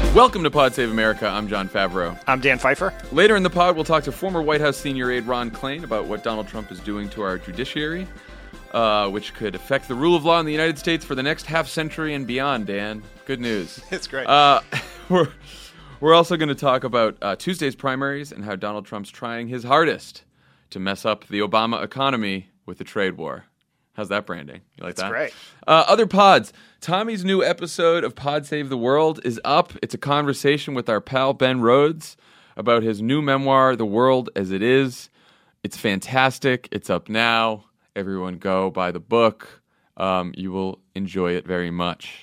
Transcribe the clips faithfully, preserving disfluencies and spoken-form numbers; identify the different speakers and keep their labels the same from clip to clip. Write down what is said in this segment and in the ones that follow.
Speaker 1: Welcome to Pod Save America. I'm John Favreau.
Speaker 2: I'm Dan Pfeiffer.
Speaker 1: Later in the pod, we'll talk to former White House senior aide Ron Klain about what Donald Trump is doing to our judiciary, uh, which could affect the rule of law in the United States for the next half century and beyond, Dan. Good news.
Speaker 2: It's great.
Speaker 1: Uh, we're, we're also going to talk about uh, Tuesday's primaries and how Donald Trump's trying his hardest to mess up the Obama economy with the trade war. How's that branding? You like
Speaker 2: That's
Speaker 1: that?
Speaker 2: great.
Speaker 1: Uh, other pods. Tommy's new episode of Pod Save the World is up. It's a conversation with our pal Ben Rhodes about his new memoir, The World as It Is. It's fantastic. It's up now. Everyone go buy the book. Um, you will enjoy it very much.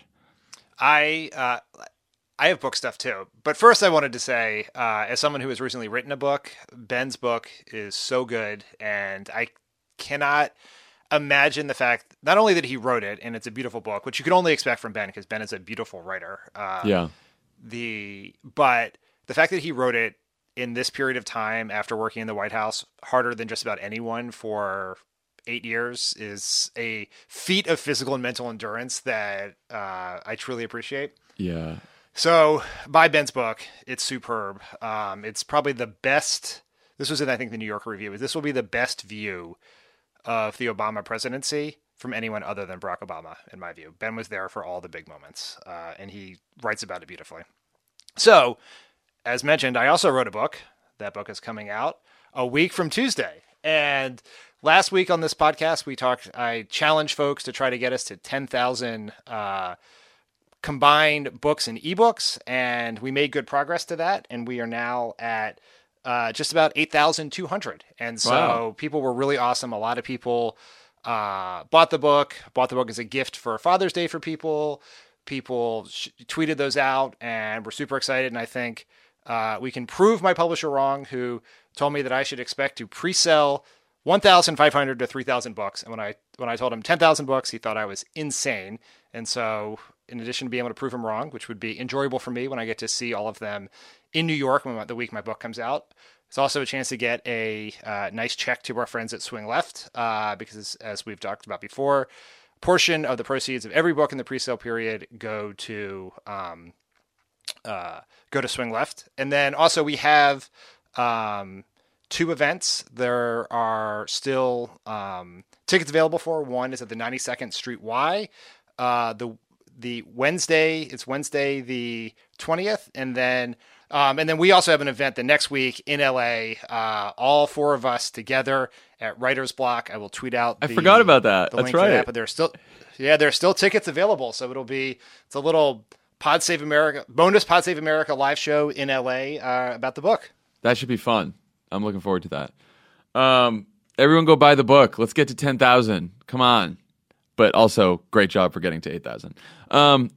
Speaker 2: I uh, I have book stuff too. But first I wanted to say, uh, as someone who has recently written a book, Ben's book is so good, and I cannot imagine the fact not only that he wrote it and it's a beautiful book, which you could only expect from Ben because Ben is a beautiful writer. Uh,
Speaker 1: yeah.
Speaker 2: The but the fact that he wrote it in this period of time after working in the White House harder than just about anyone for eight years is a feat of physical and mental endurance that uh, I truly appreciate.
Speaker 1: Yeah.
Speaker 2: So buy Ben's book. It's superb. Um, it's probably the best. This was in, I think, the New Yorker review. This will be the best view of the Obama presidency from anyone other than Barack Obama, in my view. Ben was there for all the big moments, uh, and he writes about it beautifully. So, as mentioned, I also wrote a book. That book is coming out a week from Tuesday. And last week on this podcast, we talked, I challenged folks to try to get us to ten thousand uh, combined books and ebooks, and we made good progress to that, and we are now at Uh, just about eight thousand two hundred. And so
Speaker 1: Wow.
Speaker 2: people were really awesome. A lot of people uh, bought the book, bought the book as a gift for Father's Day for people. People sh- tweeted those out and were super excited. And I think uh, we can prove my publisher wrong, who told me that I should expect to pre-sell one thousand five hundred to three thousand books. And when I when I told him ten thousand books, he thought I was insane. And so in addition to being able to prove him wrong, which would be enjoyable for me when I get to see all of them in New York when the week my book comes out, it's also a chance to get a uh, nice check to our friends at Swing Left, uh, because as we've talked about before, a portion of the proceeds of every book in the pre-sale period go to um, uh, go to Swing Left. And then also we have um, two events there are still um, tickets available for. One is at the ninety-second Street Y. Uh, the the Wednesday, it's Wednesday the twentieth, and then um, and then we also have an event the next week in L A. Uh, all four of us together at Writer's Block. I will tweet out.
Speaker 1: I
Speaker 2: the,
Speaker 1: forgot about that.
Speaker 2: the
Speaker 1: That's
Speaker 2: link for
Speaker 1: right.
Speaker 2: that, but there's still, yeah, there's still tickets available. So it'll be it's a little Pod Save America bonus Pod Save America live show in L A uh, about the book.
Speaker 1: That should be fun. I'm looking forward to that. Um, everyone go buy the book. Let's get to ten thousand. Come on. But also, great job for getting to eight thousand. Um,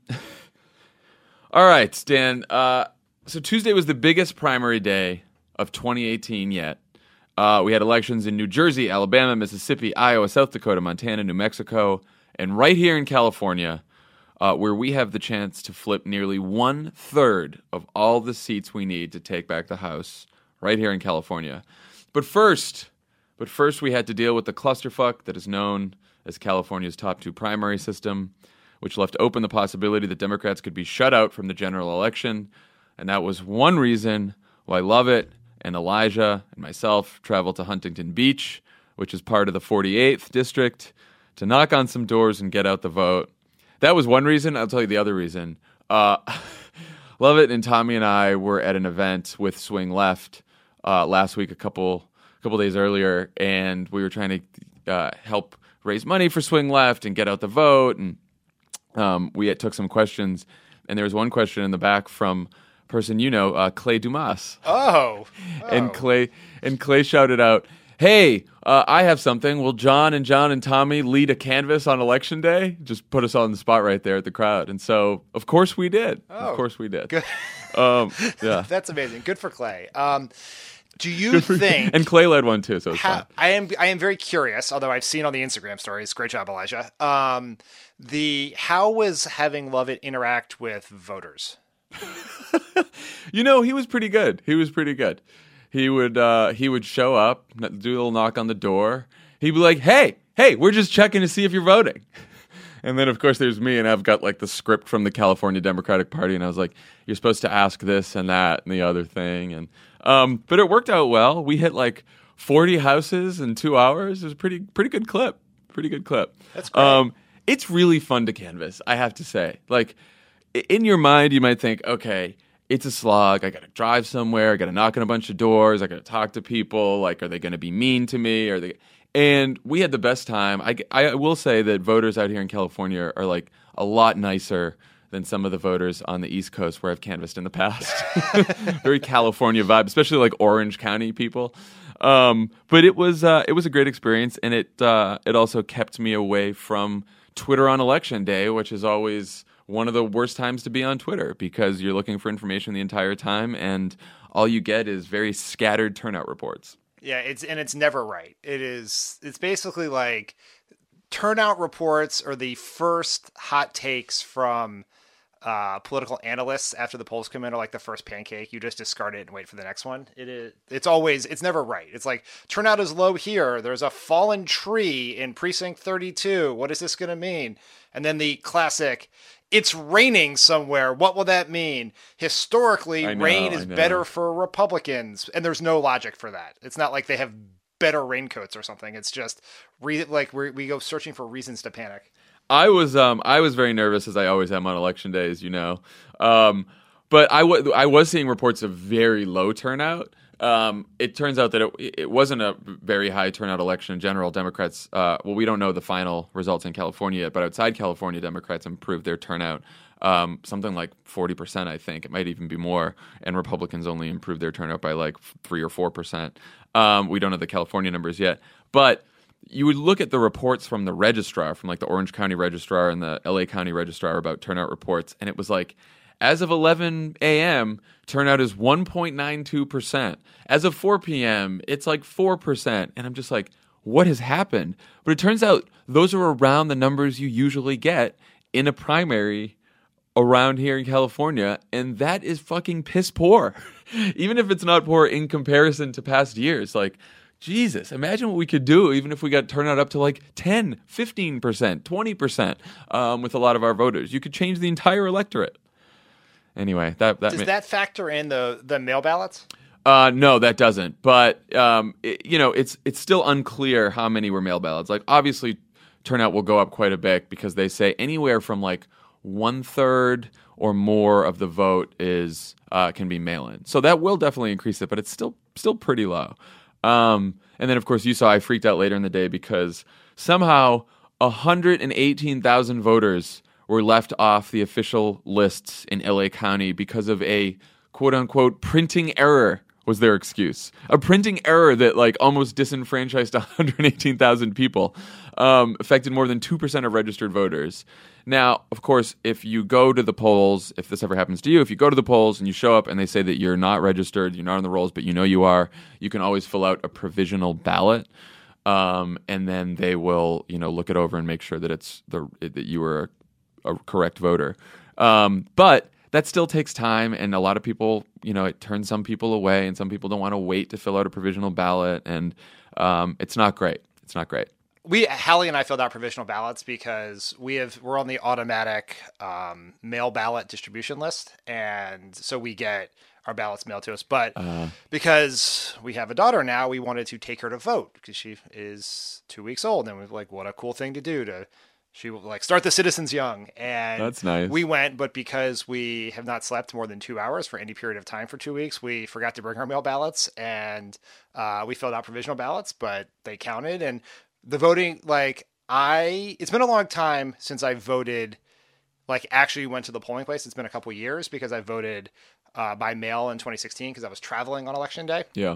Speaker 1: all right, Dan. Uh, so Tuesday was the biggest primary day of twenty eighteen yet. Uh, we had elections in New Jersey, Alabama, Mississippi, Iowa, South Dakota, Montana, New Mexico, and right here in California, uh, where we have the chance to flip nearly one-third of all the seats we need to take back the House, right here in California. But first, but first we had to deal with the clusterfuck that is known as California's top two primary system, which left open the possibility that Democrats could be shut out from the general election. And that was one reason why Lovett and Elijah and myself traveled to Huntington Beach, which is part of the forty-eighth district, to knock on some doors and get out the vote. That was one reason. I'll tell you the other reason. Uh, Lovett and Tommy and I were at an event with Swing Left uh, last week, a couple couple days earlier, and we were trying to uh, help raise money for Swing Left and get out the vote. And um, we had, took some questions, and there was one question in the back from a person you know, uh, Clay Dumas.
Speaker 2: Oh, oh.
Speaker 1: And Clay and Clay shouted out, "Hey, uh, I have something. Will John and John and Tommy lead a canvass on election day?" Just put us on the spot right there at the crowd. And so, of course we did.
Speaker 2: Oh,
Speaker 1: of course we did.
Speaker 2: Good.
Speaker 1: Um, yeah.
Speaker 2: That's amazing. Good for Clay. Um, do you think?
Speaker 1: And Clay led one too, so it's
Speaker 2: how,
Speaker 1: fine.
Speaker 2: I am. I am very curious. Although I've seen on the Instagram stories. Great job, Elijah. Um, the how was having Lovett interact with voters?
Speaker 1: You know, he was pretty good. He was pretty good. He would uh, he would show up, do a little knock on the door. He'd be like, "Hey, hey, we're just checking to see if you're voting." And then, of course, there's me, and I've got like the script from the California Democratic Party, and I was like, "You're supposed to ask this and that and the other thing." And um, but it worked out well. We hit like forty houses in two hours. It was a pretty pretty good clip. Pretty good clip.
Speaker 2: That's great.
Speaker 1: Um, it's really fun to canvass, I have to say. Like i- in your mind, you might think, okay, it's a slog. I got to drive somewhere. I got to knock on a bunch of doors. I got to talk to people. Like, are they going to be mean to me? Are they? And we had the best time. I, I will say that voters out here in California are like a lot nicer than some of the voters on the East Coast where I've canvassed in the past. Very California vibe, especially like Orange County people. Um, but it was uh, it was a great experience, and it uh, it also kept me away from Twitter on election day, which is always one of the worst times to be on Twitter because you're looking for information the entire time, and all you get is very scattered turnout reports.
Speaker 2: Yeah, it's and it's never right. It is. It's basically like turnout reports are the first hot takes from uh, political analysts after the polls come in are like the first pancake. You just discard it and wait for the next one. It is. It's always. It's never right. It's like turnout is low here. There's a fallen tree in precinct thirty-two. What is this going to mean? And then the classic. It's raining somewhere. What will that mean? Historically,
Speaker 1: I know,
Speaker 2: rain
Speaker 1: I
Speaker 2: is
Speaker 1: know.
Speaker 2: better for Republicans, and there's no logic for that. It's not like they have better raincoats or something. It's just re- like we we go searching for reasons to panic.
Speaker 1: I was um I was very nervous, as I always am on election days, you know. Um, but I, w- I was seeing reports of very low turnout. Um, it turns out that it, it wasn't a very high turnout election in general. Democrats, uh, well, we don't know the final results in California yet, but outside California, Democrats improved their turnout um, something like forty percent, I think. It might even be more. And Republicans only improved their turnout by like three or four percent. Um, we don't know the California numbers yet. But you would look at the reports from the registrar, from like the Orange County registrar and the L A County registrar about turnout reports, and it was like, as of eleven a.m., turnout is one point nine two percent. As of four p.m., it's like four percent. And I'm just like, what has happened? But it turns out those are around the numbers you usually get in a primary around here in California, and that is fucking piss poor. Even if it's not poor in comparison to past years. Like, Jesus, imagine what we could do even if we got turnout up to like ten, fifteen percent, twenty percent um, with a lot of our voters. You could change the entire electorate. Anyway, that that
Speaker 2: Does
Speaker 1: ma-
Speaker 2: that factor in the the mail ballots?
Speaker 1: uh, no, that doesn't. But um, it, you know, it's it's still unclear how many were mail ballots. Like, obviously, turnout will go up quite a bit because they say anywhere from like one third or more of the vote is uh, can be mail-in. So that will definitely increase it, but it's still still pretty low. Um, and then, of course, you saw I freaked out later in the day because somehow one hundred eighteen thousand voters were left off the official lists in L A County because of a quote-unquote printing error was their excuse. A printing error that like almost disenfranchised one hundred eighteen thousand people, um, affected more than two percent of registered voters. Now, of course, if you go to the polls, if this ever happens to you, if you go to the polls and you show up and they say that you're not registered, you're not on the rolls, but you know you are, you can always fill out a provisional ballot. Um, and then they will, you know, look it over and make sure that it's the that you were a, a correct voter. Um, but that still takes time, and a lot of people, you know, it turns some people away, and some people don't want to wait to fill out a provisional ballot, and um, it's not great. It's not great.
Speaker 2: We Hallie and I filled out provisional ballots because we have we're on the automatic um, mail ballot distribution list, and so we get our ballots mailed to us. But
Speaker 1: Uh,
Speaker 2: because we have a daughter now, we wanted to take her to vote because she is two weeks old, and we were like, what a cool thing to do to. She will like start the citizens young, and
Speaker 1: That's nice.
Speaker 2: We went, but because we have not slept more than two hours for any period of time for two weeks, we forgot to bring our mail ballots, and uh, we filled out provisional ballots, but they counted. And the voting, like I, it's been a long time since I voted, like actually went to the polling place. It's been a couple years because I voted uh, by mail in twenty sixteen because I was traveling on election day,
Speaker 1: yeah.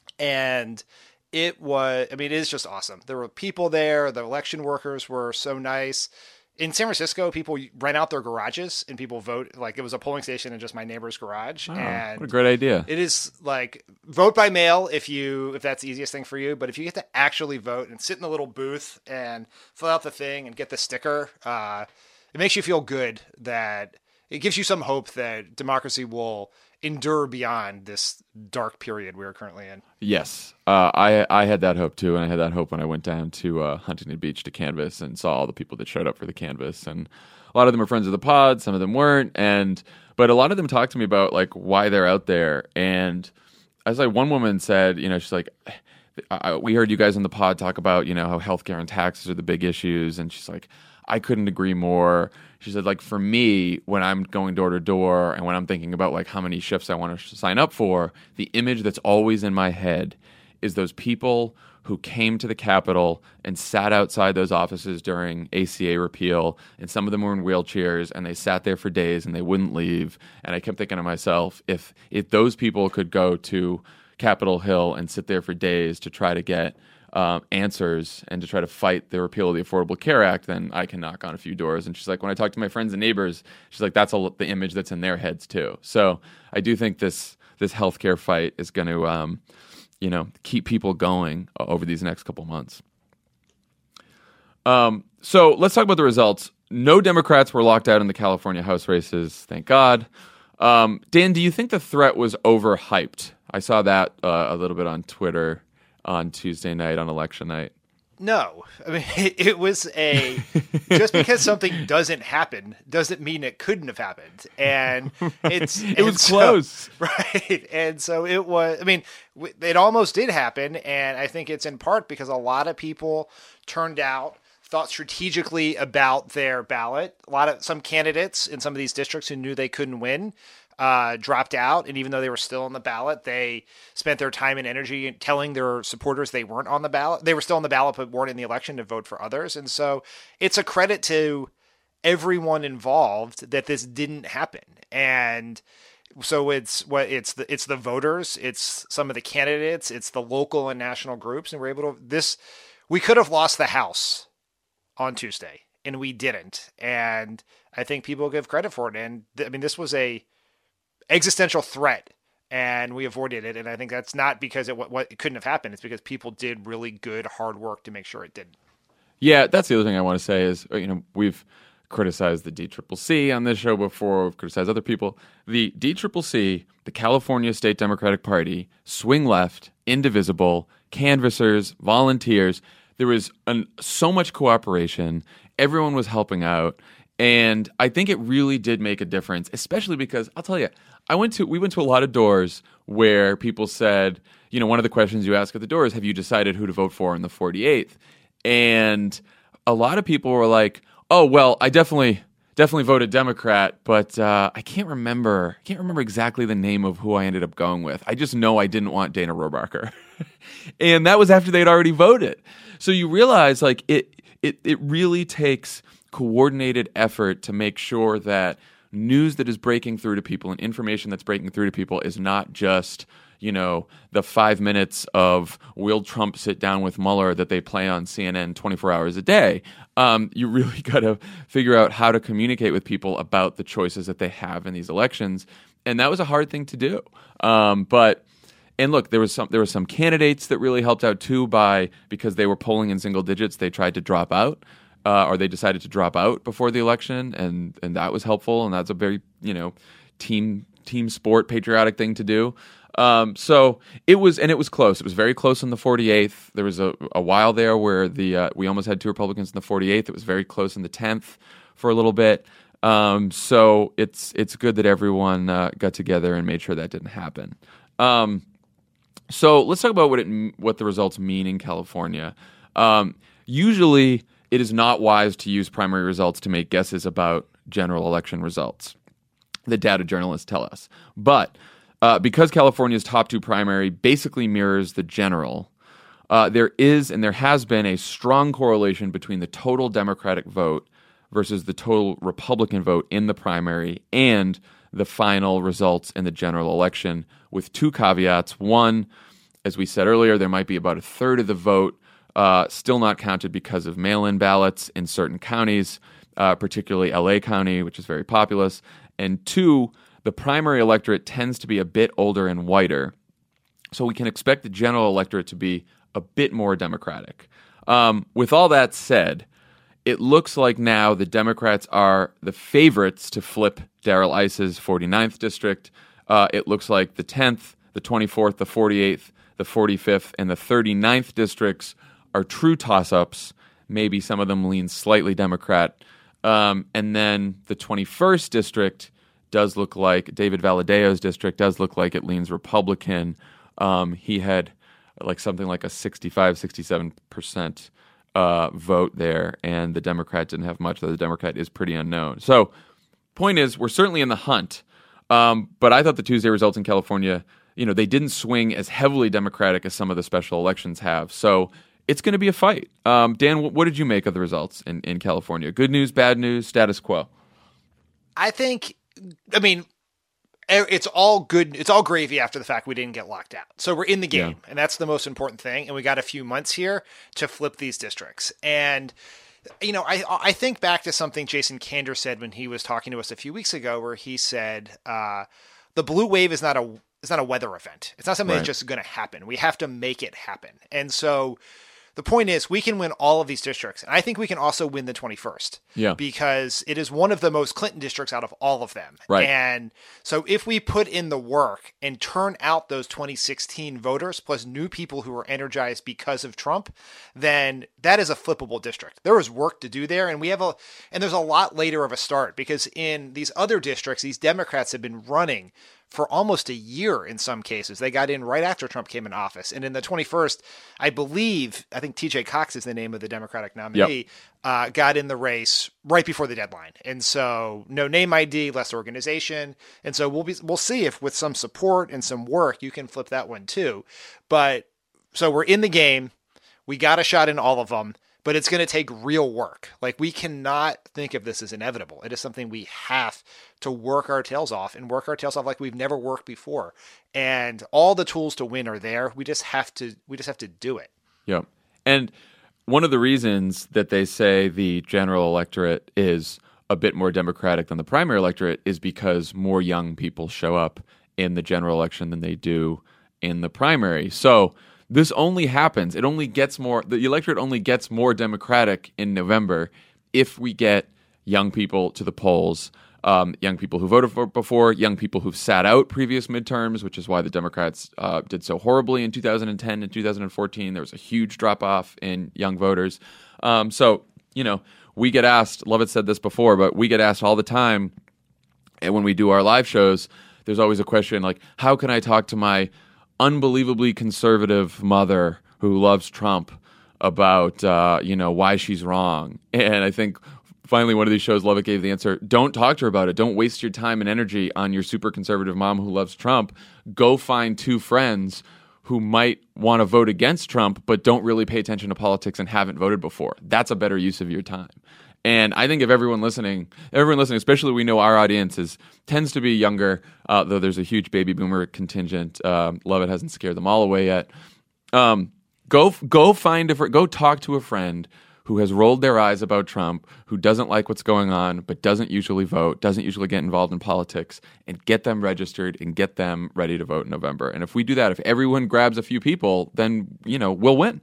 Speaker 2: and it was, I mean, it is just awesome. There were people there. The election workers were so nice. In San Francisco, people rent out their garages and people vote. Like it was a polling station in just my neighbor's garage.
Speaker 1: Oh,
Speaker 2: and
Speaker 1: what a great idea.
Speaker 2: it is like vote by mail if you, if that's the easiest thing for you. But if you get to actually vote and sit in the little booth and fill out the thing and get the sticker, uh, it makes you feel good that it gives you some hope that democracy will endure beyond this dark period we are currently in.
Speaker 1: Yes, uh, I I had that hope too, and I had that hope when I went down to uh, Huntington Beach to canvass and saw all the people that showed up for the canvass, and a lot of them are friends of the pod, some of them weren't, and but a lot of them talked to me about like why they're out there, and as like one woman said, you know, she's like, I, we heard you guys on the pod talk about you know how healthcare and taxes are the big issues, and she's like, I couldn't agree more. She said, like, for me, when I'm going door to door and when I'm thinking about, like, how many shifts I want to sign up for, the image that's always in my head is those people who came to the Capitol and sat outside those offices during A C A repeal, and some of them were in wheelchairs, and they sat there for days and they wouldn't leave. And I kept thinking to myself, if if those people could go to Capitol Hill and sit there for days to try to get Um, answers and to try to fight the repeal of the Affordable Care Act, then I can knock on a few doors. And she's like, when I talk to my friends and neighbors, she's like, that's a, the image that's in their heads too. So I do think this this healthcare fight is going to, um, you know, keep people going over these next couple months. Um, so let's talk about the results. No Democrats were locked out in the California House races, thank God. Um, Dan, do you think the threat was overhyped? I saw that uh, a little bit on Twitter on Tuesday night, on election night.
Speaker 2: No, I mean, it, it was a, just because something doesn't happen doesn't mean it couldn't have happened. And it's,
Speaker 1: it
Speaker 2: and
Speaker 1: was
Speaker 2: so,
Speaker 1: close.
Speaker 2: Right. And so it was, I mean, it almost did happen. And I think it's in part because a lot of people turned out, thought strategically about their ballot. A lot of, some candidates in some of these districts who knew they couldn't win, Uh, dropped out, and even though they were still on the ballot, they spent their time and energy telling their supporters they weren't on the ballot. They were still on the ballot but weren't in the election to vote for others. And so it's a credit to everyone involved that this didn't happen. And so it's what it's the it's the voters, it's some of the candidates, it's the local and national groups, and we're able to this. We could have lost the House on Tuesday, and we didn't. And I think people give credit for it. And th- I mean, this was a existential threat, and we avoided it. And I think that's not because it what, what it couldn't have happened. It's because people did really good hard work to make sure it didn't.
Speaker 1: Yeah, that's the other thing I want to say is, you know, we've criticized the D C C C on this show before. We've criticized other people. The D C C C, the California State Democratic Party, swing left, indivisible, canvassers, volunteers. There was an, so much cooperation. Everyone was helping out. And I think it really did make a difference, especially because I'll tell you, I went to we went to a lot of doors where people said, you know, one of the questions you ask at the door is, have you decided who to vote for in the forty-eighth? And a lot of people were like, oh, well, I definitely definitely voted Democrat, but uh, I can't remember. I can't remember exactly the name of who I ended up going with. I just know I didn't want Dana Rohrabacher. And that was after they'd already voted. So you realize, like, it it it really takes coordinated effort to make sure that news that is breaking through to people and information that's breaking through to people is not just, you know, the five minutes of will Trump sit down with Mueller that they play on C N N twenty-four hours a day. Um, you really got to figure out how to communicate with people about the choices that they have in these elections. And that was a hard thing to do. Um, but And look, there was some there were some candidates that really helped out too by because they were polling in single digits, they tried to drop out. Uh, or they decided to drop out before the election, and and that was helpful, and that's a very, you know, team team sport, patriotic thing to do. Um, so it was, and it was close. It was very close in the forty-eighth. There was a, a while there where the uh, we almost had two Republicans in the forty-eighth. It was very close in the tenth for a little bit. Um, so it's it's good that everyone uh, got together and made sure that didn't happen. Um, so let's talk about what it what the results mean in California. Um, usually, it is not wise to use primary results to make guesses about general election results. The data journalists tell us. But uh, because California's top two primary basically mirrors the general, uh, there is and there has been a strong correlation between the total Democratic vote versus the total Republican vote in the primary and the final results in the general election, with two caveats. One, as we said earlier, there might be about a third of the vote Uh, still not counted because of mail-in ballots in certain counties, uh, particularly L A County, which is very populous. And two, the primary electorate tends to be a bit older and whiter, so we can expect the general electorate to be a bit more Democratic. Um, with all that said, it looks like now the Democrats are the favorites to flip Darrell Issa's forty-ninth district. uh, it looks like the tenth, the twenty-fourth, the forty-eighth, the forty-fifth, and the thirty-ninth districts are true toss-ups. Maybe some of them lean slightly Democrat. Um, and then the twenty-first district does look like, David Valadeo's district does look like it leans Republican. Um, he had like something like a sixty-five, sixty-seven percent uh, vote there, and the Democrat didn't have much, though the Democrat is pretty unknown. So point is, we're certainly in the hunt, um, but I thought the Tuesday results in California, you know, they didn't swing as heavily Democratic as some of the special elections have. So it's going to be a fight. Um, Dan, what, what did you make of the results in, in California? Good news, bad news, status quo?
Speaker 2: I think, I mean, it's all good. It's all gravy after the fact we didn't get locked out. So we're in the game, yeah. And that's the most important thing. And we got a few months here to flip these districts. And, you know, I I think back to something Jason Kander said when he was talking to us a few weeks ago, where he said, uh, the blue wave is not a it's not a weather event. It's not something right. that's just going to happen. We have to make it happen. And so the point is, we can win all of these districts. And I think we can also win the twenty-first.
Speaker 1: Yeah.
Speaker 2: Because it is one of the most Clinton districts out of all of them.
Speaker 1: Right.
Speaker 2: And so if we put in the work and turn out those twenty sixteen voters, plus new people who are energized because of Trump, then that is a flippable district. There is work to do there. And we have a, and there's a lot later of a start, because in these other districts, these Democrats have been running for almost a year in some cases. They got in right after Trump came in office. And in the twenty-first, I believe, I think T J Cox is the name of the Democratic nominee, yep. uh, got in the race right before the deadline. And so no name I D, less organization. And so we'll be, we'll see if with some support and some work, you can flip that one too. But so we're in the game. We got a shot in all of them. But it's going to take real work. Like, we cannot think of this as inevitable. It is something we have to work our tails off, and work our tails off like we've never worked before. And all the tools to win are there. We just have to. We just have to do it.
Speaker 1: Yeah. And one of the reasons that they say the general electorate is a bit more Democratic than the primary electorate is because more young people show up in the general election than they do in the primary. So this only happens, it only gets more, the electorate only gets more Democratic in November if we get young people to the polls, um, young people who voted for before, young people who've sat out previous midterms, which is why the Democrats uh, did so horribly in two thousand ten and two thousand fourteen. There was a huge drop-off in young voters. Um, so, you know, we get asked, Lovett said this before, but we get asked all the time, and when we do our live shows, there's always a question like, how can I talk to my unbelievably conservative mother who loves Trump about, uh, you know, why she's wrong? And I think finally one of these shows, Lovett gave the answer, don't talk to her about it. Don't waste your time and energy on your super conservative mom who loves Trump. Go find two friends who might want to vote against Trump but don't really pay attention to politics and haven't voted before. That's a better use of your time. And I think if everyone listening, everyone listening, especially we know our audience is tends to be younger, uh, though there's a huge baby boomer contingent. Um, Lovett hasn't scared them all away yet. Um, go go find a fr- go talk to a friend who has rolled their eyes about Trump, who doesn't like what's going on, but doesn't usually vote, doesn't usually get involved in politics, and get them registered and get them ready to vote in November. And if we do that, if everyone grabs a few people, then you know we'll win.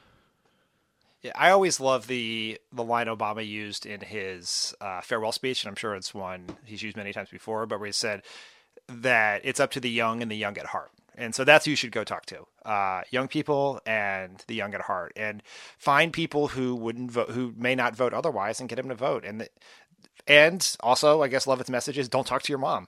Speaker 2: Yeah, I always love the the line Obama used in his uh, farewell speech, and I'm sure it's one he's used many times before, but where he said that it's up to the young and the young at heart. And so that's who you should go talk to, uh, young people and the young at heart, and find people who wouldn't vote, who may not vote otherwise, and get them to vote. And the, and also, I guess Lovett's message is don't talk to your mom.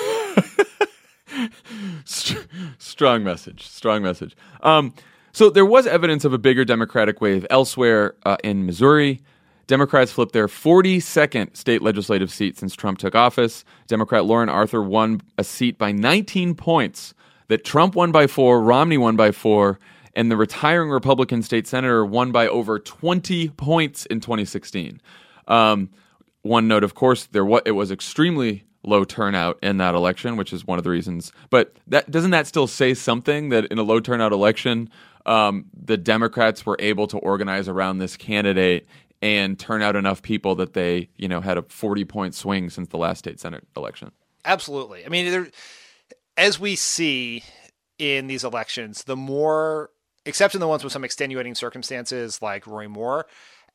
Speaker 1: Strong message. Strong message. Um, So there was evidence of a bigger Democratic wave elsewhere uh, in Missouri. Democrats flipped their forty-second state legislative seat since Trump took office. Democrat Lauren Arthur won a seat by nineteen points that Trump won by four, Romney won by four, and the retiring Republican state senator won by over twenty points in twenty sixteen. Um, one note, of course, there was, it was extremely low turnout in that election, which is one of the reasons. But that doesn't that still say something that in a low turnout election, um, the Democrats were able to organize around this candidate and turn out enough people that they, you know, had a forty point swing since the last state Senate election?
Speaker 2: Absolutely. I mean, there, as we see in these elections, the more, except in the ones with some extenuating circumstances like Roy Moore,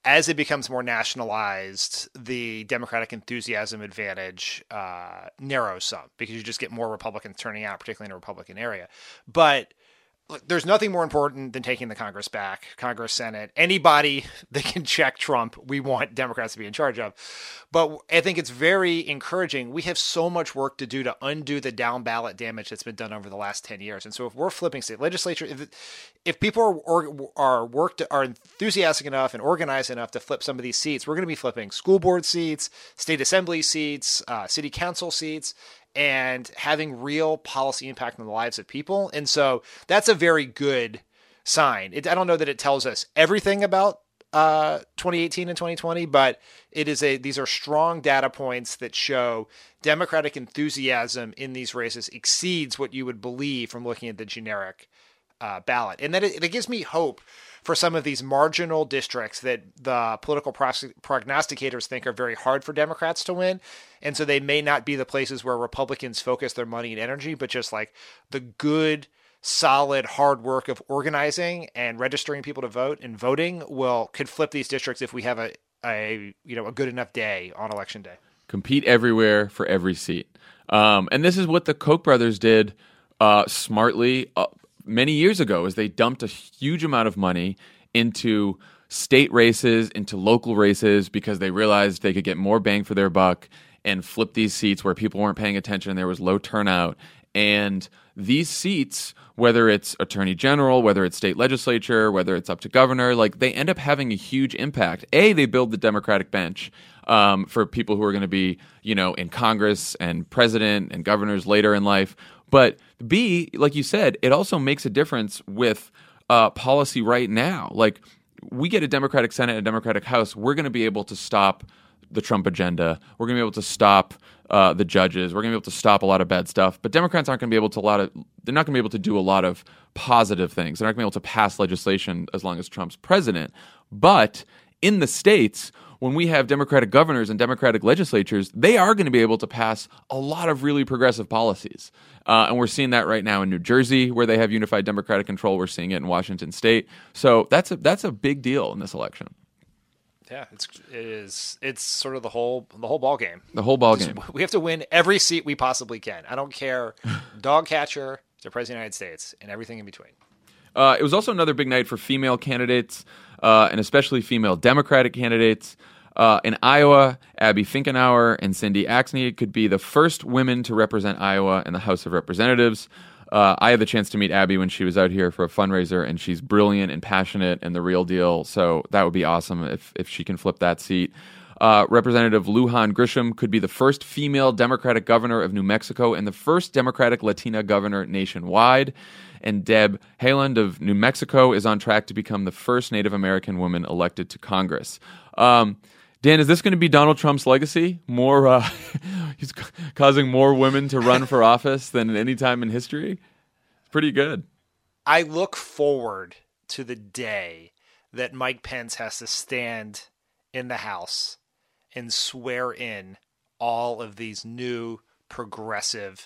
Speaker 2: as it becomes more nationalized, the Democratic enthusiasm advantage uh, narrows some because you just get more Republicans turning out, particularly in a Republican area. But look, there's nothing more important than taking the Congress back, Congress, Senate, anybody that can check Trump. We want Democrats to be in charge of. But I think it's very encouraging. We have so much work to do to undo the down ballot damage that's been done over the last ten years. And so if we're flipping state legislature, if, if people are, or, are worked, are enthusiastic enough and organized enough to flip some of these seats, we're going to be flipping school board seats, state assembly seats, uh, city council seats, and having real policy impact on the lives of people. And so that's a very good sign. It, I don't know that it tells us everything about uh, twenty eighteen and twenty twenty, but it is a, these are strong data points that show Democratic enthusiasm in these races exceeds what you would believe from looking at the generic uh, ballot. And that it, it gives me hope for some of these marginal districts that the political prognosticators think are very hard for Democrats to win. And so they may not be the places where Republicans focus their money and energy, but just like the good, solid, hard work of organizing and registering people to vote and voting will could flip these districts if we have a, a you know a good enough day on election day.
Speaker 1: Compete everywhere for every seat. Um, and this is what the Koch brothers did uh, smartly uh, many years ago, is they dumped a huge amount of money into state races, into local races, because they realized they could get more bang for their buck and flip these seats where people weren't paying attention. There was low turnout. And these seats, whether it's attorney general, whether it's state legislature, whether it's up to governor, like they end up having a huge impact. A, they build the Democratic bench um, for people who are going to be, you know, in Congress and president and governors later in life. But B, like you said, it also makes a difference with uh, policy right now. Like we get a Democratic Senate, a Democratic House, we're going to be able to stop the Trump agenda. We're going to be able to stop uh, the judges. We're going to be able to stop a lot of bad stuff. But Democrats aren't going to be able to a lot of. They're not going to be able to do a lot of positive things. They're not going to be able to pass legislation as long as Trump's president. But in the states, when we have Democratic governors and Democratic legislatures, they are going to be able to pass a lot of really progressive policies. Uh, and we're seeing that right now in New Jersey, where they have unified Democratic control. We're seeing it in Washington State. So that's a that's a big deal in this election.
Speaker 2: Yeah, it's it is it's sort of the whole the whole ball game.
Speaker 1: The whole ball game.
Speaker 2: We have to win every seat we possibly can. I don't care, dog catcher to president of the United States and everything in between.
Speaker 1: Uh, it was also another big night for female candidates, uh, and especially female Democratic candidates. Uh, in Iowa, Abby Finkenauer and Cindy Axne could be the first women to represent Iowa in the House of Representatives. Uh, I had the chance to meet Abby when she was out here for a fundraiser, and she's brilliant and passionate and the real deal. So that would be awesome if if she can flip that seat. Uh, Representative Lujan Grisham could be the first female Democratic governor of New Mexico and the first Democratic Latina governor nationwide. And Deb Haaland of New Mexico is on track to become the first Native American woman elected to Congress. Um, Dan, is this going to be Donald Trump's legacy? More, uh, he's causing more women to run for office than at any time in history? Pretty good.
Speaker 2: I look forward to the day that Mike Pence has to stand in the House and swear in all of these new progressive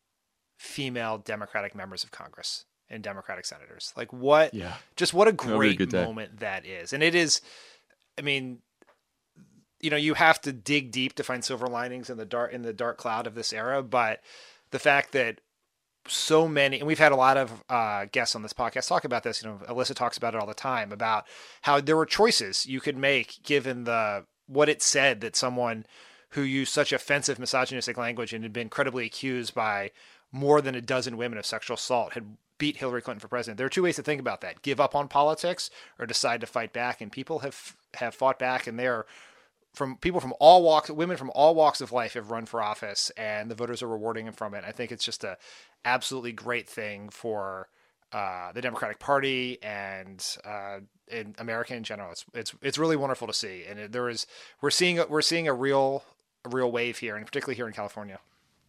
Speaker 2: female Democratic members of Congress and Democratic senators. Like what,
Speaker 1: yeah.
Speaker 2: just what a
Speaker 1: That'll be a
Speaker 2: great
Speaker 1: good day.
Speaker 2: moment that is. And it is, I mean, you know, you have to dig deep to find silver linings in the dark, in the dark cloud of this era. But the fact that so many, and we've had a lot of uh, guests on this podcast talk about this, you know, Alyssa talks about it all the time, about how there were choices you could make given the, what it said that someone who used such offensive misogynistic language and had been credibly accused by more than a dozen women of sexual assault had beat Hillary Clinton for president. There are two ways to think about that: give up on politics or decide to fight back. And people have, have fought back, and they're from people from all walks, women from all walks of life have run for office, and the voters are rewarding them from it. I think it's just a absolutely great thing for uh, the Democratic Party and uh, in America in general. It's it's it's really wonderful to see, and it, there is we're seeing we're seeing a real a real wave here, and particularly here in California.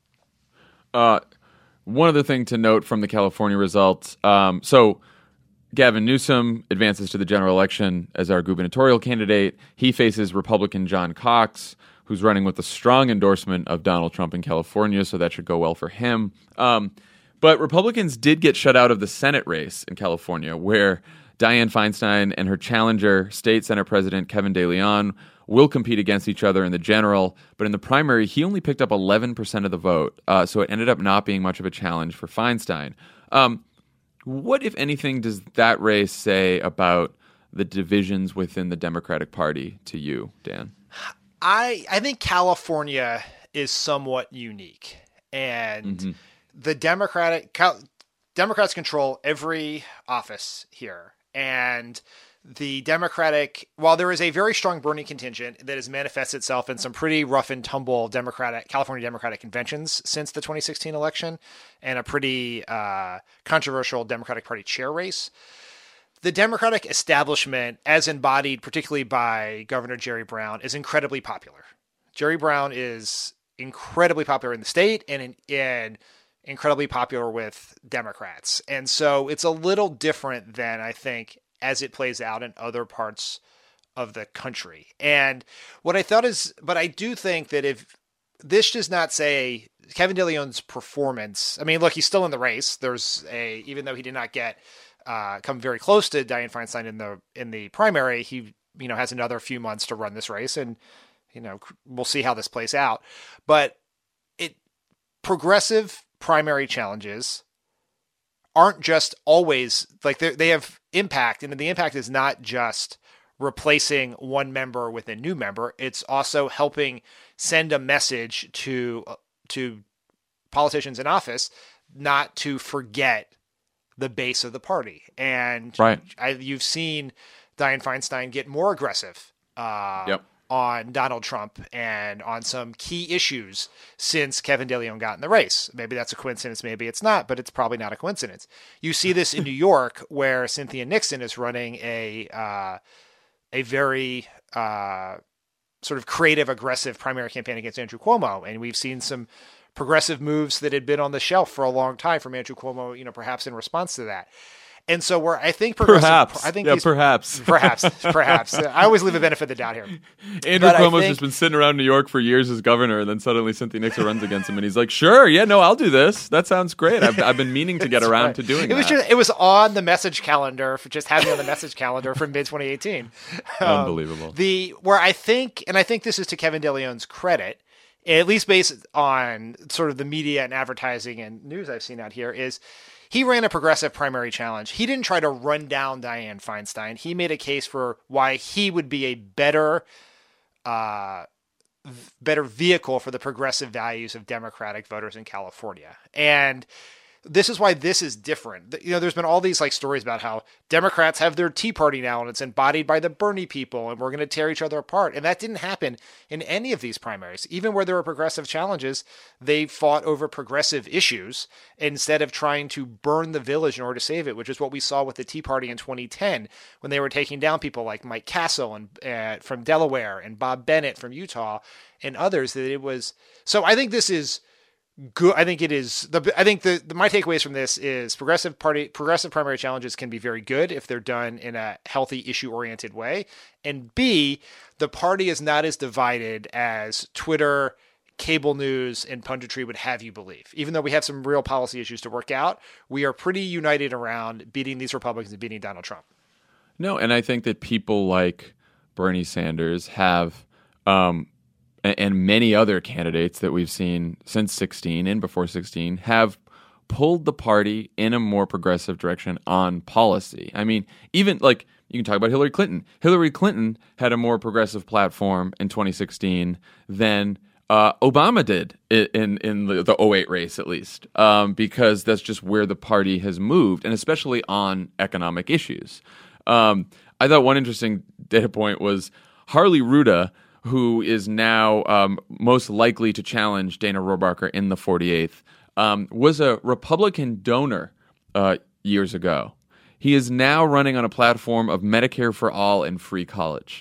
Speaker 1: Uh, one other thing to note from the California results. Um, so. Gavin Newsom advances to the general election as our gubernatorial candidate. He faces Republican John Cox, who's running with a strong endorsement of Donald Trump in California, so that should go well for him. Um, but Republicans did get shut out of the Senate race in California, where Dianne Feinstein and her challenger, State Senate President Kevin De Leon, will compete against each other in the general, but in the primary, he only picked up eleven percent of the vote, uh, so it ended up not being much of a challenge for Feinstein. Um, what, if anything, does that race say about the divisions within the Democratic Party to you, Dan?
Speaker 2: I I think California is somewhat unique, and mm-hmm. the Democratic Cal, Democrats control every office here, and the Democratic, while there is a very strong Bernie contingent that has manifested itself in some pretty rough and tumble Democratic California Democratic conventions since the twenty sixteen election, and a pretty uh, controversial Democratic Party chair race, the Democratic establishment, as embodied particularly by Governor Jerry Brown, is incredibly popular. Jerry Brown is incredibly popular in the state and in, and incredibly popular with Democrats. And so it's a little different than, I think, as it plays out in other parts of the country. And what I thought is, but I do think that if this does not say Kevin De Leon's performance, I mean, look, he's still in the race. There's a, even though he did not get Uh, come very close to Dianne Feinstein in the in the primary, he you know has another few months to run this race, and you know we'll see how this plays out. But it progressive primary challenges aren't just always like they have impact, and the impact is not just replacing one member with a new member. It's also helping send a message to to politicians in office not to forget the base of the party. And
Speaker 1: right.
Speaker 2: I, you've seen Dianne Feinstein get more aggressive uh,
Speaker 1: yep.
Speaker 2: on Donald Trump and on some key issues since Kevin De Leon got in the race. Maybe that's a coincidence, maybe it's not, but it's probably not a coincidence. You see this in New York, where Cynthia Nixon is running a uh, a very uh, sort of creative, aggressive primary campaign against Andrew Cuomo, and we've seen some progressive moves that had been on the shelf for a long time from Andrew Cuomo, you know, perhaps in response to that. And so where I think
Speaker 1: perhaps,
Speaker 2: I think
Speaker 1: yeah,
Speaker 2: these,
Speaker 1: perhaps,
Speaker 2: perhaps, perhaps, I always leave a benefit of the doubt here.
Speaker 1: Andrew
Speaker 2: but
Speaker 1: Cuomo's
Speaker 2: think,
Speaker 1: just been sitting around New York for years as governor, and then suddenly Cynthia Nixon runs against him, and he's like, "Sure, yeah, no, I'll do this. That sounds great. I've, I've been meaning to get around
Speaker 2: right.
Speaker 1: to doing
Speaker 2: it was
Speaker 1: that."
Speaker 2: Just, it was on the message calendar, for just having on the message calendar from mid twenty eighteen.
Speaker 1: Unbelievable.
Speaker 2: Um, the where I think, and I think this is to Kevin De Leon's credit, at least based on sort of the media and advertising and news I've seen out here, is he ran a progressive primary challenge. He didn't try to run down Dianne Feinstein. He made a case for why he would be a better, uh, better vehicle for the progressive values of Democratic voters in California. And this is why this is different. You know, there's been all these like stories about how Democrats have their Tea Party now and it's embodied by the Bernie people and we're going to tear each other apart. And that didn't happen in any of these primaries. Even where there were progressive challenges, they fought over progressive issues instead of trying to burn the village in order to save it, which is what we saw with the Tea Party in twenty ten when they were taking down people like Mike Castle and uh, from Delaware and Bob Bennett from Utah and others. That it was. So I think this is good. I think it is the, I think the, the, my takeaways from this is progressive party, progressive primary challenges can be very good if they're done in a healthy issue oriented way. And B, the party is not as divided as Twitter, cable news, and punditry would have you believe. Even though we have some real policy issues to work out, we are pretty united around beating these Republicans and beating Donald Trump.
Speaker 1: No. And I think that people like Bernie Sanders have, um, and many other candidates that we've seen since sixteen and before sixteen have pulled the party in a more progressive direction on policy. I mean, even like you can talk about Hillary Clinton. Hillary Clinton had a more progressive platform in twenty sixteen than uh, Obama did in in the, the oh eight race, at least, um, because that's just where the party has moved, and especially on economic issues. Um, I thought one interesting data point was Harley Ruda, who is now um, most likely to challenge Dana Rohrabacher in the forty-eighth, um, was a Republican donor uh, years ago. He is now running on a platform of Medicare for all and free college.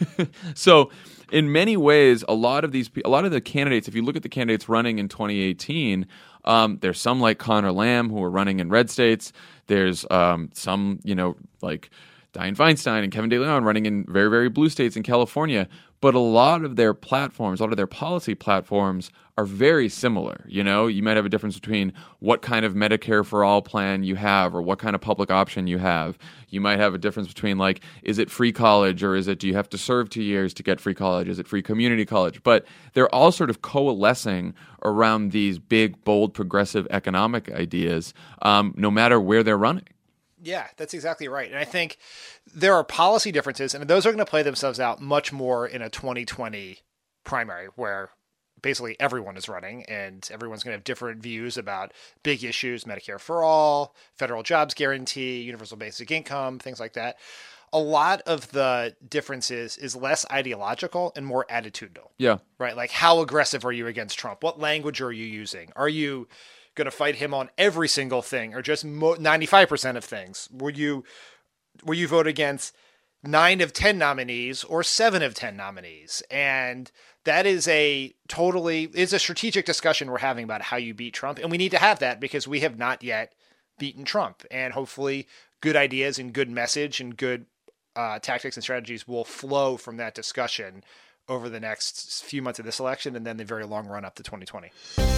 Speaker 1: So in many ways, a lot of these, a lot of the candidates, if you look at the candidates running in twenty eighteen, um, there's some like Connor Lamb who are running in red states. There's um, some, you know, like Dianne Feinstein and Kevin De Leon running in very, very blue states in California. but a lot of their platforms, a lot of their policy platforms are very similar. You know, you might have a difference between what kind of Medicare for all plan you have or what kind of public option you have. You might have a difference between, like, is it free college or is it, do you have to serve two years to get free college? Is it free community college? But they're all sort of coalescing around these big, bold, progressive economic ideas, um, no matter where they're running.
Speaker 2: Yeah, that's exactly right. And I think there are policy differences, and those are going to play themselves out much more in a twenty twenty primary where basically everyone is running and everyone's going to have different views about big issues, Medicare for all, federal jobs guarantee, universal basic income, things like that. A lot of the differences is less ideological and more attitudinal.
Speaker 1: Yeah.
Speaker 2: Right? Like, how aggressive are you against Trump? What language are you using? Are you going to fight him on every single thing or just ninety-five percent of things? Will you, will you vote against nine of ten nominees or seven of ten nominees? And that is a totally, it's a strategic discussion we're having about how you beat Trump. And we need to have that because we have not yet beaten Trump. And hopefully good ideas and good message and good uh, tactics and strategies will flow from that discussion over the next few months of this election and then the very long run up to twenty twenty.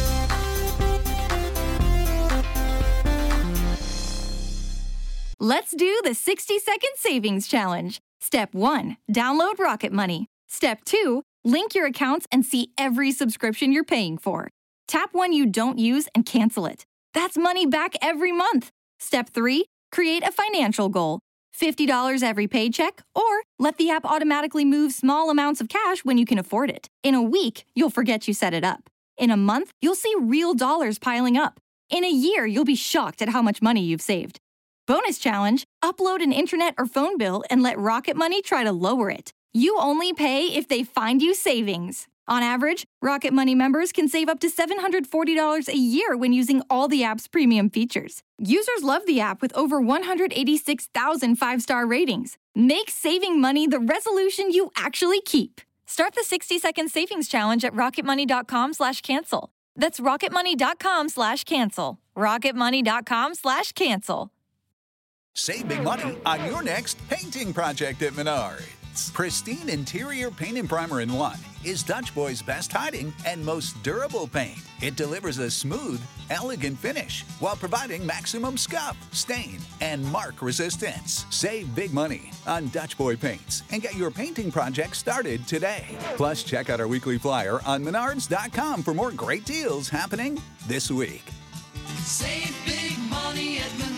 Speaker 3: Let's do the sixty second savings challenge. Step one, download Rocket Money. Step two, link your accounts and see every subscription you're paying for. Tap one you don't use and cancel it. That's money back every month. Step three, create a financial goal. fifty dollars every paycheck, or let the app automatically move small amounts of cash when you can afford it. In a week, you'll forget you set it up. In a month, you'll see real dollars piling up. In a year, you'll be shocked at how much money you've saved. Bonus challenge, upload an internet or phone bill and let Rocket Money try to lower it. You only pay if they find you savings. On average, Rocket Money members can save up to seven hundred forty dollars a year when using all the app's premium features. Users love the app with over one hundred eighty-six thousand five-star ratings. Make saving money the resolution you actually keep. Start the sixty second savings challenge at rocketmoney.com slash cancel. That's rocketmoney.com slash cancel. rocketmoney.com slash cancel.
Speaker 4: Save big money on your next painting project at Menards. Pristine Interior Paint and Primer in one is Dutch Boy's best hiding and most durable paint. It delivers a smooth, elegant finish while providing maximum scuff, stain, and mark resistance. Save big money on Dutch Boy paints and get your painting project started today. Plus, check out our weekly flyer on menards dot com for more great deals happening this week.
Speaker 5: Save big money at Menards.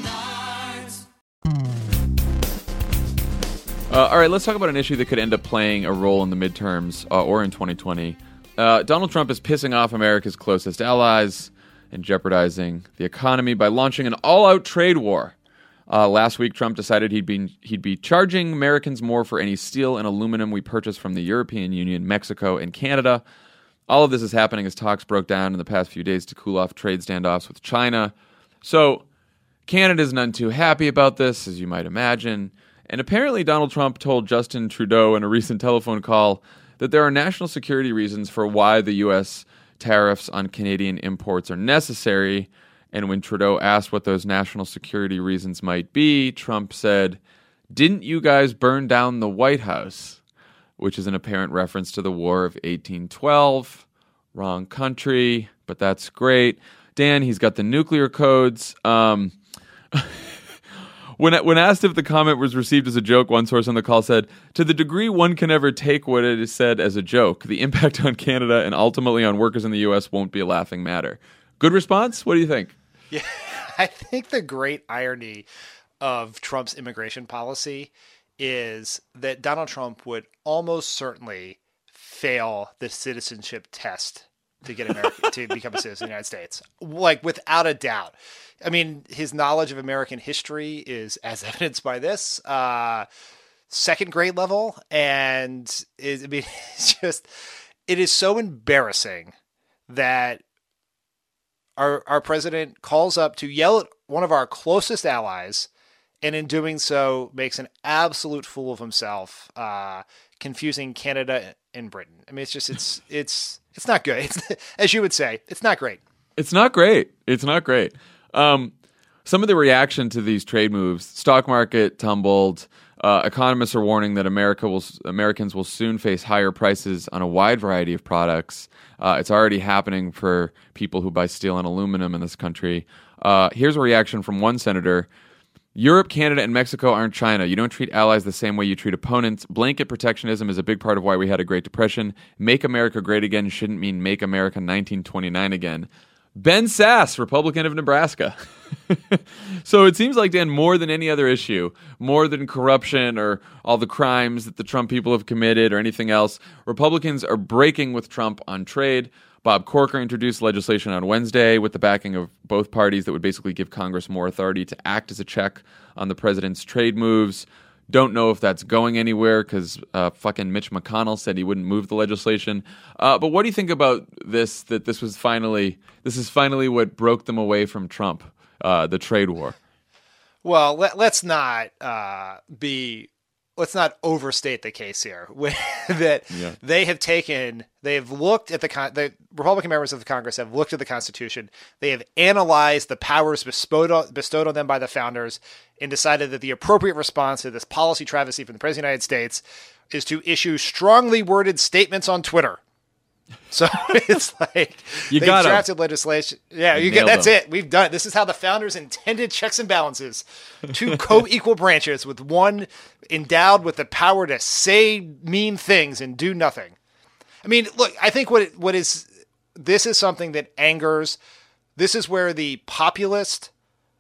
Speaker 1: Uh, all right, let's talk about an issue that could end up playing a role in the midterms uh, or in twenty twenty. Uh, Donald Trump is pissing off America's closest allies and jeopardizing the economy by launching an all-out trade war. Uh, last week, Trump decided he'd be he'd be charging Americans more for any steel and aluminum we purchase from the European Union, Mexico, and Canada. All of this is happening as talks broke down in the past few days to cool off trade standoffs with China. So Canada's none too happy about this, as you might imagine. And apparently Donald Trump told Justin Trudeau in a recent telephone call that there are national security reasons for why the U S tariffs on Canadian imports are necessary. And when Trudeau asked what those national security reasons might be, Trump said, "Didn't you guys burn down the White House?" Which is an apparent reference to the War of eighteen twelve. Wrong country, but that's great. Dan, he's got the nuclear codes. Um... When when asked if the comment was received as a joke, one source on the call said, "To the degree one can ever take what it is said as a joke, the impact on Canada and ultimately on workers in the U S won't be a laughing matter." Good response? What do you think?
Speaker 2: Yeah, I think the great irony of Trump's immigration policy is that Donald Trump would almost certainly fail the citizenship test to get America to become a citizen of the United States, like without a doubt. I mean, his knowledge of American history is, as evidenced by this, uh, second grade level. And is, I mean, it's just, it is so embarrassing that our, our president calls up to yell at one of our closest allies, and in doing so makes an absolute fool of himself, uh, confusing Canada and Britain. I mean, it's just, it's, it's, it's not good. It's, as you would say, it's not great.
Speaker 1: It's not great. It's not great. Um, some of the reaction to these trade moves, stock market tumbled, Uh, economists are warning that America will Americans will soon face higher prices on a wide variety of products. Uh, it's already happening for people who buy steel and aluminum in this country. Uh, here's a reaction from one senator. Europe, Canada, and Mexico aren't China. You don't treat allies the same way you treat opponents. Blanket protectionism is a big part of why we had a Great Depression. Make America great again shouldn't mean make America nineteen twenty-nine again. Ben Sasse, Republican of Nebraska. So it seems like, Dan, more than any other issue, more than corruption or all the crimes that the Trump people have committed or anything else, Republicans are breaking with Trump on trade. Bob Corker introduced legislation on Wednesday with the backing of both parties that would basically give Congress more authority to act as a check on the president's trade moves. Don't know if that's going anywhere because uh, fucking Mitch McConnell said he wouldn't move the legislation. Uh, but what do you think about this, that this was finally, this is finally what broke them away from Trump, uh, the trade war?
Speaker 2: Well, let, let's not uh, be... Let's not overstate the case here. that
Speaker 1: yeah.
Speaker 2: They have taken, they have looked at the, con- the Republican members of the Congress have looked at the Constitution. They have analyzed the powers bestowed on, bestowed on them by the founders and decided that the appropriate response to this policy travesty from the President of the United States is to issue strongly worded statements on Twitter. So it's like
Speaker 1: you
Speaker 2: they've
Speaker 1: got
Speaker 2: drafted legislation. Yeah, you get that's
Speaker 1: them.
Speaker 2: it. We've done. This is how the founders intended checks and balances: two co-equal branches, with one endowed with the power to say mean things and do nothing. I mean, look. I think what it, what is this is something that angers. This is where the populist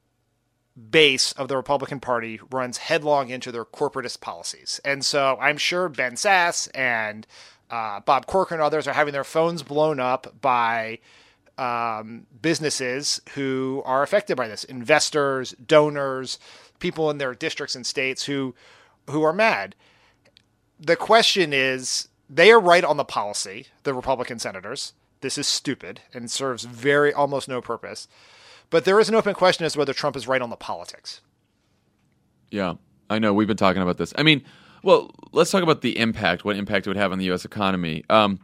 Speaker 2: base of the Republican Party runs headlong into their corporatist policies, and so I'm sure Ben Sasse and Uh, Bob Corker and others are having their phones blown up by um, businesses who are affected by this. Investors, donors, people in their districts and states who who are mad. The question is, they are right on the policy, the Republican senators. This is stupid and serves very almost no purpose. But there is an open question as to whether Trump is right on the politics.
Speaker 1: Yeah, I know. We've been talking about this. I mean, well, let's talk about the impact, what impact it would have on the U S economy. Um,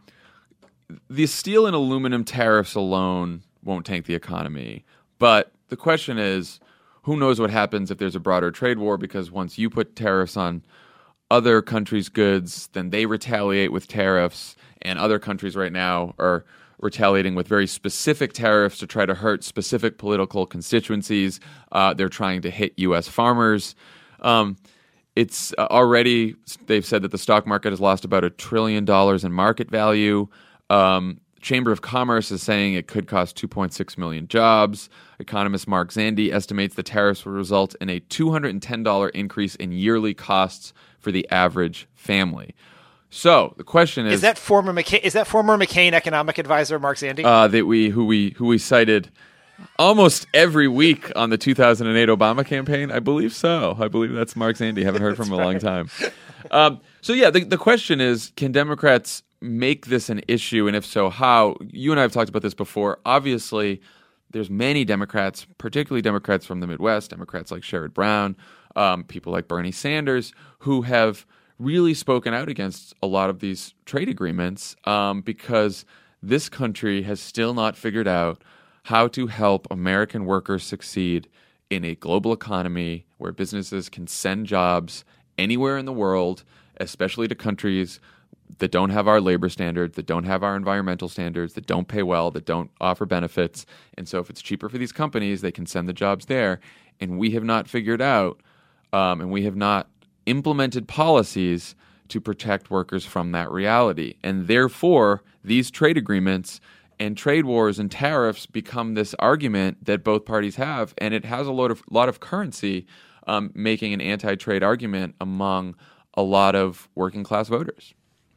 Speaker 1: the steel and aluminum tariffs alone won't tank the economy. But the question is, who knows what happens if there's a broader trade war? Because once you put tariffs on other countries' goods, then they retaliate with tariffs. And other countries right now are retaliating with very specific tariffs to try to hurt specific political constituencies. Uh, they're trying to hit U S farmers. Um It's uh, already, they've said that the stock market has lost about a trillion dollars in market value. Um, Chamber of Commerce is saying it could cost two point six million jobs. Economist Mark Zandi estimates the tariffs will result in a two hundred ten dollars increase in yearly costs for the average family. So the question is:
Speaker 2: Is that former McCain, is that former McCain economic advisor Mark Zandi?
Speaker 1: Uh, that we who we who we cited almost every week on the two thousand eight Obama campaign. I believe so. I believe that's Mark Zandi. Haven't heard from him in a long time. Um, so yeah, the, the question is, can Democrats make this an issue? And if so, how? You and I have talked about this before. Obviously, there's many Democrats, particularly Democrats from the Midwest, Democrats like Sherrod Brown, um, people like Bernie Sanders, who have really spoken out against a lot of these trade agreements um, because this country has still not figured out how to help American workers succeed in a global economy where businesses can send jobs anywhere in the world, especially to countries that don't have our labor standards, that don't have our environmental standards, that don't pay well, that don't offer benefits. And so if it's cheaper for these companies, they can send the jobs there. And we have not figured out, um, and we have not implemented policies to protect workers from that reality. And therefore, these trade agreements and trade wars and tariffs become this argument that both parties have, and it has a lot of lot of currency, um, making an anti-trade argument among a lot of working class voters.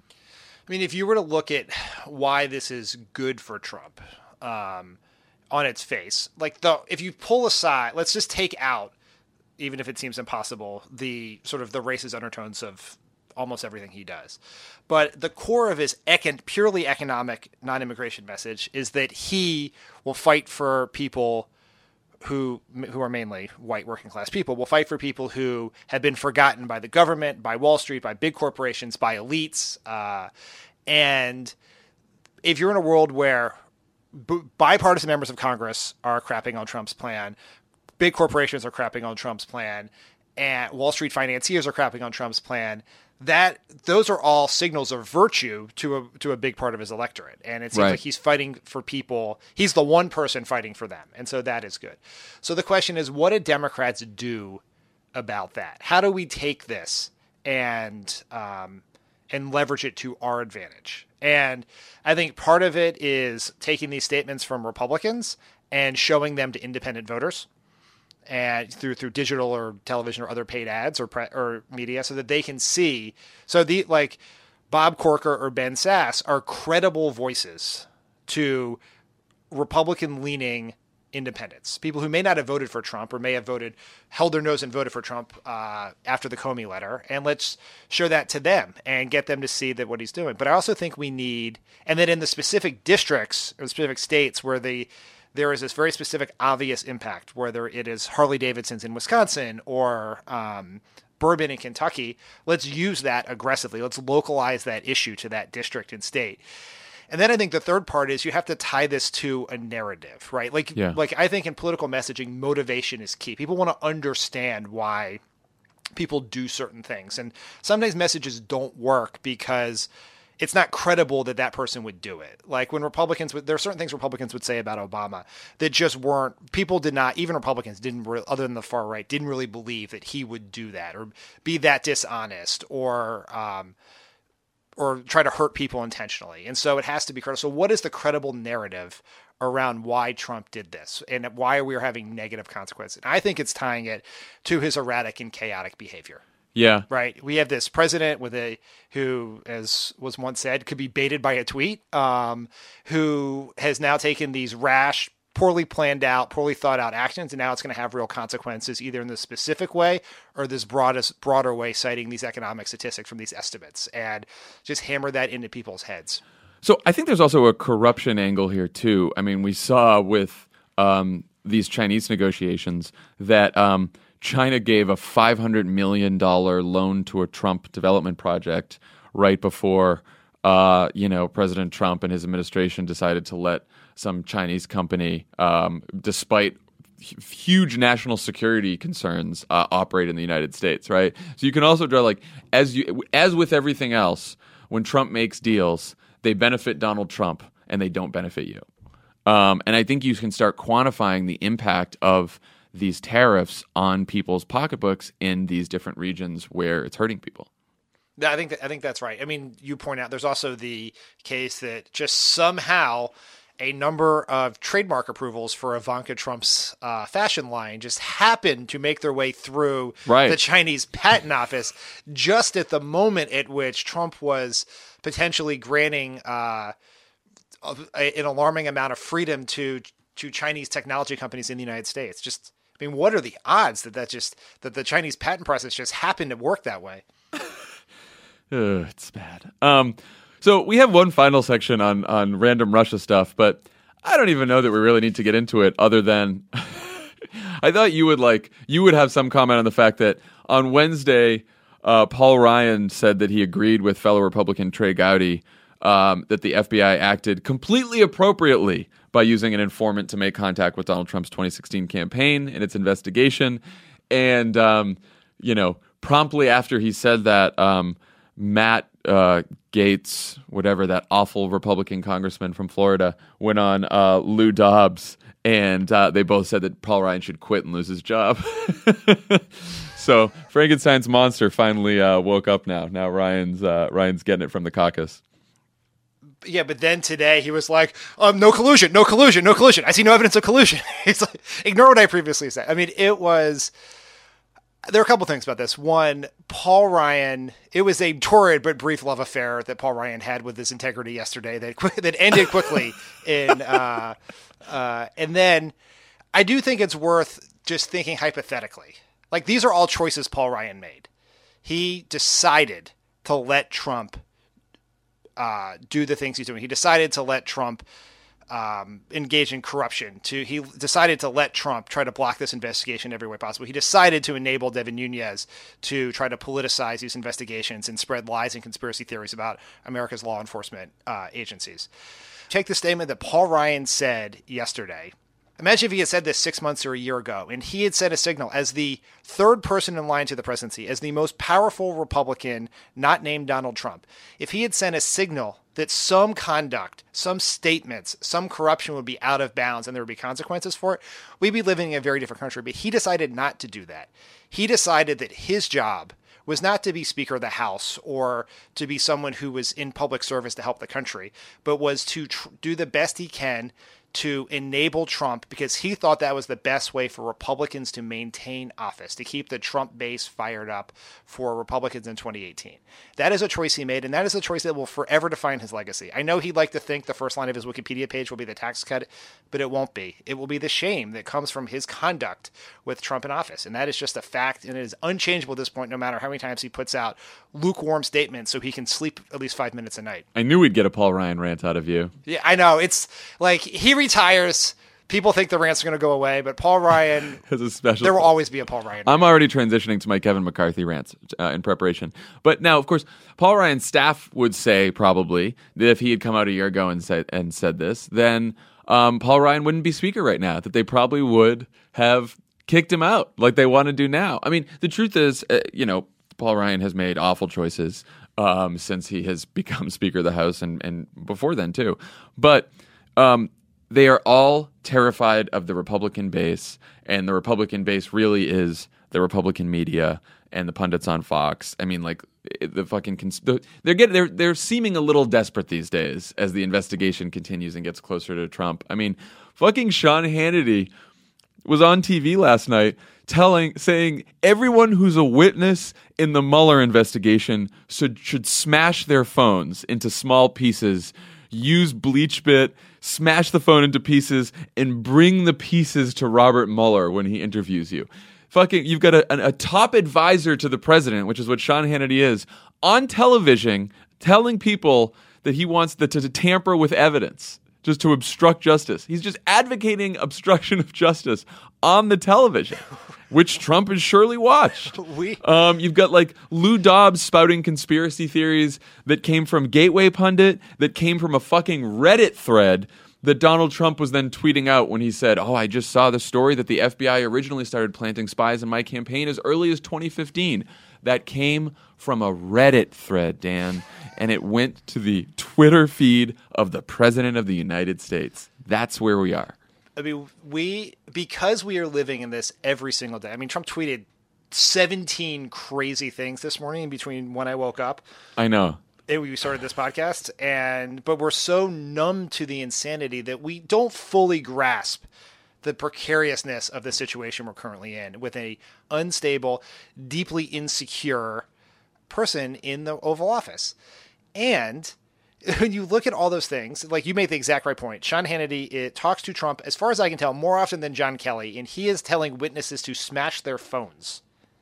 Speaker 2: I mean, if you were to look at why this is good for Trump, um, on its face, like the if you pull aside, let's just take out, even if it seems impossible, the sort of the racist undertones of almost everything he does. But the core of his econ- purely economic non-immigration message is that he will fight for people who who are mainly white working class people, will fight for people who have been forgotten by the government, by Wall Street, by big corporations, by elites. Uh, and if you're in a world where b- bipartisan members of Congress are crapping on Trump's plan, big corporations are crapping on Trump's plan, and Wall Street financiers are crapping on Trump's plan, that those are all signals of virtue to a to a big part of his electorate. And it seems
Speaker 1: Right.
Speaker 2: like he's fighting for people. He's the one person fighting for them. And so that is good. So the question is, what do Democrats do about that? How do we take this and um, and leverage it to our advantage? And I think part of it is taking these statements from Republicans and showing them to independent voters, and through through digital or television or other paid ads or pre- or media, so that they can see. So the like Bob Corker or Ben Sass are credible voices to Republican-leaning independents, people who may not have voted for Trump or may have voted, held their nose and voted for Trump uh, after the Comey letter. And let's show that to them and get them to see that what he's doing. But I also think we need, and then in the specific districts or specific states where the there is this very specific, obvious impact, whether it is Harley Davidson's in Wisconsin or um, bourbon in Kentucky, let's use that aggressively. Let's localize that issue to that district and state. And then I think the third part is you have to tie this to a narrative, right? Like,
Speaker 1: Yeah.
Speaker 2: like I think in political messaging, motivation is key. People want to understand why people do certain things. And sometimes messages don't work because it's not credible that that person would do it. Like when Republicans would, there are certain things Republicans would say about Obama that just weren't, people did not, even Republicans didn't, re, other than the far right, didn't really believe that he would do that or be that dishonest or, um, or try to hurt people intentionally. And so it has to be credible. So what is the credible narrative around why Trump did this and why we are having negative consequences? And I think it's tying it to his erratic and chaotic behavior.
Speaker 1: Yeah.
Speaker 2: Right. We have this president with a who, as was once said, could be baited by a tweet, um, who has now taken these rash, poorly planned out, poorly thought out actions, and now it's going to have real consequences, either in this specific way or this broadest, broader way, citing these economic statistics from these estimates, and just hammer that into people's heads.
Speaker 1: So I think there's also a corruption angle here too. I mean, we saw with um, these Chinese negotiations that um, China gave a five hundred million dollars loan to a Trump development project right before, uh, you know, President Trump and his administration decided to let some Chinese company, um, despite h- huge national security concerns, uh, operate in the United States, right? So you can also draw, like, as you as with everything else, when Trump makes deals, they benefit Donald Trump and they don't benefit you. Um, and I think you can start quantifying the impact of these tariffs on people's pocketbooks in these different regions where it's hurting people.
Speaker 2: Yeah, I think that, I think that's right. I mean, you point out there's also the case that just somehow a number of trademark approvals for Ivanka Trump's uh, fashion line just happened to make their way through
Speaker 1: Right.
Speaker 2: the Chinese patent office just at the moment at which Trump was potentially granting uh, a, an alarming amount of freedom to to Chinese technology companies in the United States. Just, I mean, what are the odds that that just that the Chinese patent process just happened to work that way?
Speaker 1: Ugh, it's bad. Um, so we have one final section on on random Russia stuff, but I don't even know that we really need to get into it. Other than I thought you would like you would have some comment on the fact that on Wednesday, uh, Paul Ryan said that he agreed with fellow Republican Trey Gowdy um, that the F B I acted completely appropriately by using an informant to make contact with Donald Trump's twenty sixteen campaign in its investigation, and um, you know, promptly after he said that. Um, Matt uh, Gaetz, whatever, that awful Republican congressman from Florida, went on uh, Lou Dobbs, and uh, they both said that Paul Ryan should quit and lose his job. So Frankenstein's monster finally uh, woke up now. Now Ryan's uh, Ryan's getting it from the caucus.
Speaker 2: Yeah, but then today he was like, um, no collusion, no collusion, no collusion. I see no evidence of collusion. He's like, ignore what I previously said. I mean, it was... There are a couple things about this. One, Paul Ryan, it was a torrid but brief love affair that Paul Ryan had with his integrity yesterday that that ended quickly. in uh, uh, And then I do think it's worth just thinking hypothetically. Like, these are all choices Paul Ryan made. He decided to let Trump uh, do the things he's doing. He decided to let Trump Um, engage in corruption. To he decided to let Trump try to block this investigation every way possible. He decided to enable Devin Nunes to try to politicize these investigations and spread lies and conspiracy theories about America's law enforcement uh, agencies. Take the statement that Paul Ryan said yesterday Imagine if he had said this six months or a year ago, and he had sent a signal as the third person in line to the presidency, as the most powerful Republican, not named Donald Trump. If he had sent a signal that some conduct, some statements, some corruption would be out of bounds and there would be consequences for it, we'd be living in a very different country. But he decided not to do that. He decided that his job was not to be Speaker of the House or to be someone who was in public service to help the country, but was to tr- do the best he can to enable Trump, because he thought that was the best way for Republicans to maintain office, to keep the Trump base fired up for Republicans in twenty eighteen. That is a choice he made, and that is a choice that will forever define his legacy. I know he'd like to think the first line of his Wikipedia page will be the tax cut, but it won't be. It will be the shame that comes from his conduct with Trump in office, and that is just a fact, and it is unchangeable at this point, no matter how many times he puts out lukewarm statements so he can sleep at least five minutes a night.
Speaker 1: I knew we'd get a Paul Ryan rant out of you.
Speaker 2: Yeah, I know. It's like he retires. People think the rants are going to go away, but Paul Ryan,
Speaker 1: Has a special.
Speaker 2: there will always be a Paul Ryan.
Speaker 1: I'm already transitioning to my Kevin McCarthy rants uh, in preparation. But now, of course, Paul Ryan's staff would say probably that if he had come out a year ago and said and said this, then um, Paul Ryan wouldn't be Speaker right now. That they probably would have kicked him out like they want to do now. I mean, the truth is, uh, you know, Paul Ryan has made awful choices um, since he has become Speaker of the House and, and before then too. But um, they are all terrified of the Republican base, and the Republican base really is the Republican media and the pundits on Fox. I mean, like the fucking cons- they're getting they're they're seeming a little desperate these days as the investigation continues and gets closer to Trump. I mean, fucking Sean Hannity was on T V last night telling saying everyone who's a witness in the Mueller investigation should should smash their phones into small pieces, use BleachBit, smash the phone into pieces, and bring the pieces to Robert Mueller when he interviews you. Fucking, you've got a, a top advisor to the president, which is what Sean Hannity is, on television telling people that he wants the, to, to tamper with evidence, just to obstruct justice. He's just advocating obstruction of justice on the television, which Trump has surely watched.
Speaker 2: We-
Speaker 1: Um, you've got like Lou Dobbs spouting conspiracy theories that came from Gateway Pundit, that came from a fucking Reddit thread that Donald Trump was then tweeting out when he said, oh, I just saw the story that the F B I originally started planting spies in my campaign as early as twenty fifteen. That came from a Reddit thread, Dan, and it went to the Twitter feed of the President of the United States. That's where we are.
Speaker 2: I mean, we, because we are living in this every single day. I mean, Trump tweeted seventeen crazy things this morning between when I woke up.
Speaker 1: I know.
Speaker 2: and we started this podcast, and but we're so numb to the insanity that we don't fully grasp the precariousness of the situation we're currently in with a unstable, deeply insecure person in the Oval Office. And when you look at all those things, like you made the exact right point. Sean Hannity it talks to Trump, as far as I can tell, more often than John Kelly, and he is telling witnesses to smash their phones.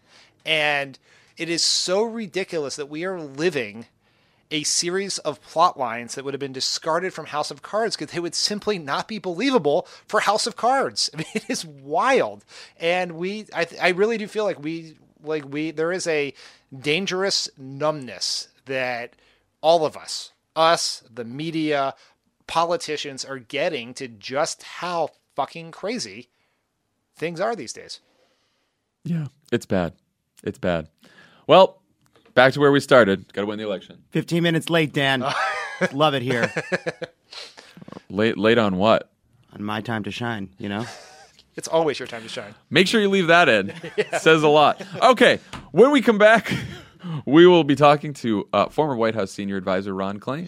Speaker 2: And it is so ridiculous that we are living a series of plot lines that would have been discarded from House of Cards because they would simply not be believable for House of Cards. I mean, it is wild. And we, I, I really do feel like we, like we, there is a dangerous numbness that all of us, us, the media, politicians are getting to just how fucking crazy things are these days.
Speaker 1: Yeah, it's bad. It's bad. Well, back to where we started. Got to win the election.
Speaker 6: fifteen minutes late, Dan. Love it here.
Speaker 1: Late, late on what?
Speaker 6: On my time to shine, you know?
Speaker 2: It's always your time to shine.
Speaker 1: Make sure you leave that in. Yeah. Says a lot. Okay, when we come back, we will be talking to uh, former White House senior advisor Ron Klain.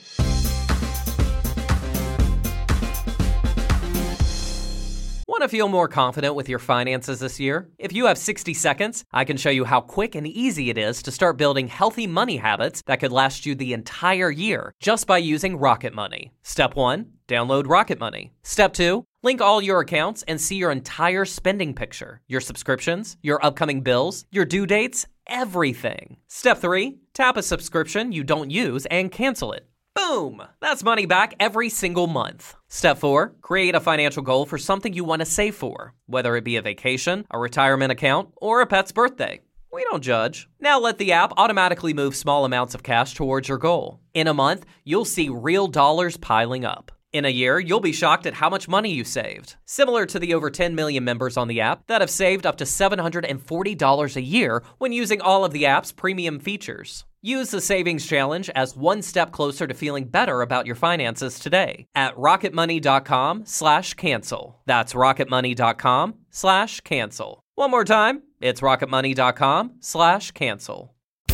Speaker 7: Want to feel more confident with your finances this year? If you have sixty seconds, I can show you how quick and easy it is to start building healthy money habits that could last you the entire year just by using Rocket Money. Step one, download Rocket Money. Step two, link all your accounts and see your entire spending picture, your subscriptions, your upcoming bills, your due dates, everything. Step three, tap a subscription you don't use and cancel it. Boom! That's money back every single month. Step four, create a financial goal for something you want to save for, whether it be a vacation, a retirement account, or a pet's birthday. We don't judge. Now let the app automatically move small amounts of cash towards your goal. In a month, you'll see real dollars piling up. In a year, you'll be shocked at how much money you saved. Similar to the over ten million members on the app that have saved up to seven hundred forty dollars a year when using all of the app's premium features. Use the Savings Challenge as one step closer to feeling better about your finances today at rocketmoney.com slash cancel. That's rocketmoney.com slash cancel. One more time, it's rocketmoney.com slash cancel.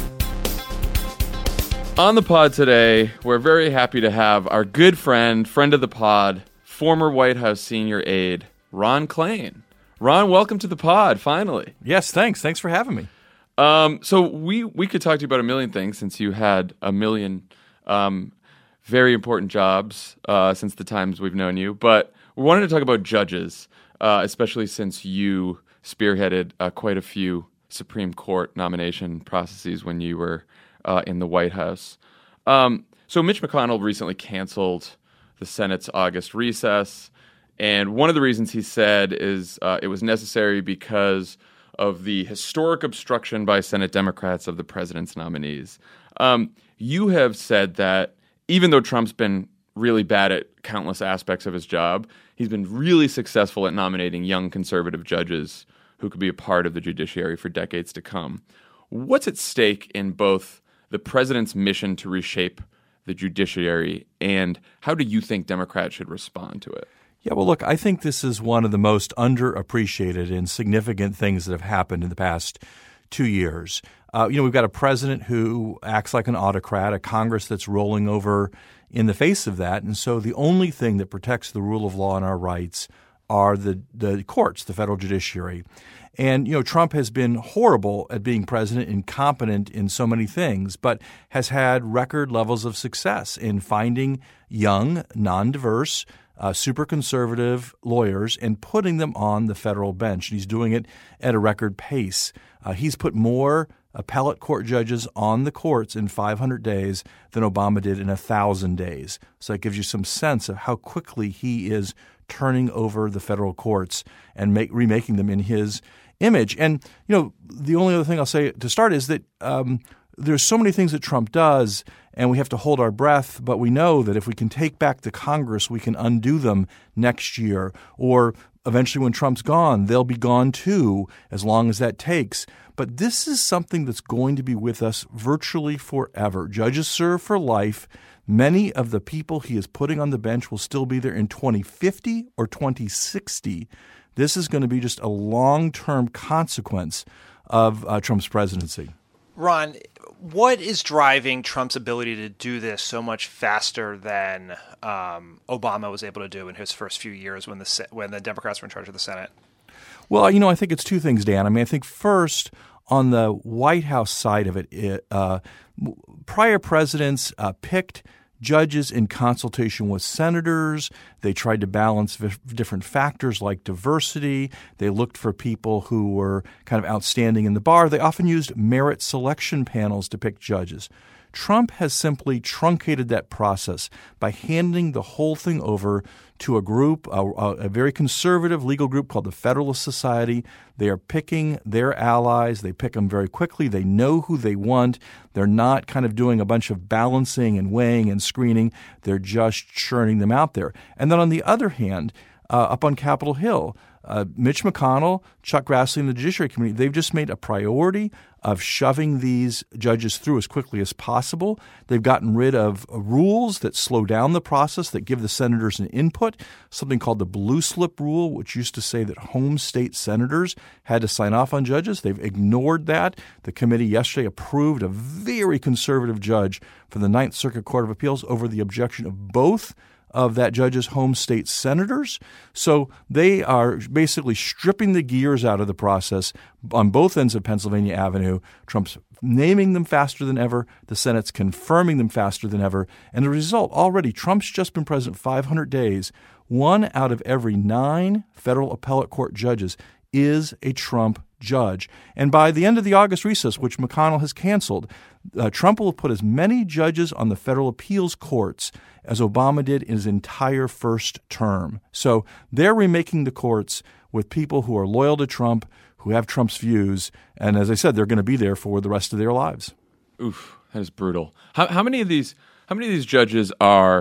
Speaker 1: On the pod today, we're very happy to have our good friend, friend of the pod, former White House senior aide, Ron Klain. Ron, welcome to the pod, finally.
Speaker 8: Yes, thanks. Thanks for having me.
Speaker 1: Um, so we, we could talk to you about a million things since you had a million um, very important jobs uh, since the times we've known you. But we wanted to talk about judges, uh, especially since you spearheaded uh, quite a few Supreme Court nomination processes when you were Uh, in the White House. Um, so Mitch McConnell recently canceled the Senate's August recess, and one of the reasons he said is uh, it was necessary because of the historic obstruction by Senate Democrats of the president's nominees. Um, you have said that even though Trump's been really bad at countless aspects of his job, he's been really successful at nominating young conservative judges who could be a part of the judiciary for decades to come. What's at stake in both the president's mission to reshape the judiciary, and how do you think Democrats should respond to it?
Speaker 8: Yeah, well, look, I think this is one of the most underappreciated and significant things that have happened in the past two years. Uh, you know, we've got a president who acts like an autocrat, a Congress that's rolling over in the face of that, and so the only thing that protects the rule of law and our rights are the, the courts, the federal judiciary. And, you know, Trump has been horrible at being president, incompetent in so many things, but has had record levels of success in finding young, non-diverse, uh, super conservative lawyers and putting them on the federal bench. And he's doing it at a record pace. Uh, he's put more appellate court judges on the courts in five hundred days than Obama did in one thousand days. So that gives you some sense of how quickly he is turning over the federal courts and make, remaking them in his image. And, you know, the only other thing I'll say to start is that um, there's so many things that Trump does, and we have to hold our breath, but we know that if we can take back the Congress, we can undo them next year. Or eventually when Trump's gone, they'll be gone too, as long as that takes. But this is something that's going to be with us virtually forever. Judges serve for life. Many of the people he is putting on the bench will still be there in twenty fifty or twenty sixty. This is going to be just a long-term consequence of uh, Trump's presidency.
Speaker 2: Ron, what is driving Trump's ability to do this so much faster than um, Obama was able to do in his first few years when the when the Democrats were in charge of the Senate?
Speaker 8: Well, you know, I think it's two things, Dan. I mean, I think first, on the White House side of it, it uh, prior presidents uh, picked judges in consultation with senators. They tried to balance v- different factors like diversity. They looked for people who were kind of outstanding in the bar. They often used merit selection panels to pick judges. Trump has simply truncated that process by handing the whole thing over to a group, a, a very conservative legal group called the Federalist Society. They are picking their allies. They pick them very quickly. They know who they want. They're not kind of doing a bunch of balancing and weighing and screening. They're just churning them out there. And then on the other hand, uh, up on Capitol Hill, Uh, Mitch McConnell, Chuck Grassley, and the Judiciary Committee, they've just made a priority of shoving these judges through as quickly as possible. They've gotten rid of uh, rules that slow down the process, that give the senators an input, something called the blue slip rule, which used to say that home state senators had to sign off on judges. They've ignored that. The committee yesterday approved a very conservative judge from the Ninth Circuit Court of Appeals over the objection of both of that judge's home state senators. So they are basically stripping the gears out of the process on both ends of Pennsylvania Avenue. Trump's naming them faster than ever. The Senate's confirming them faster than ever. And the result, already, Trump's just been president five hundred days. One out of every nine federal appellate court judges is a Trump judge. And by the end of the August recess, which McConnell has canceled, uh, Trump will have put as many judges on the federal appeals courts as Obama did in his entire first term. So they're remaking the courts with people who are loyal to Trump, who have Trump's views, and as I said, they're going to be there for the rest of their lives.
Speaker 1: Oof, that is brutal. How, how many of these? How many of these judges are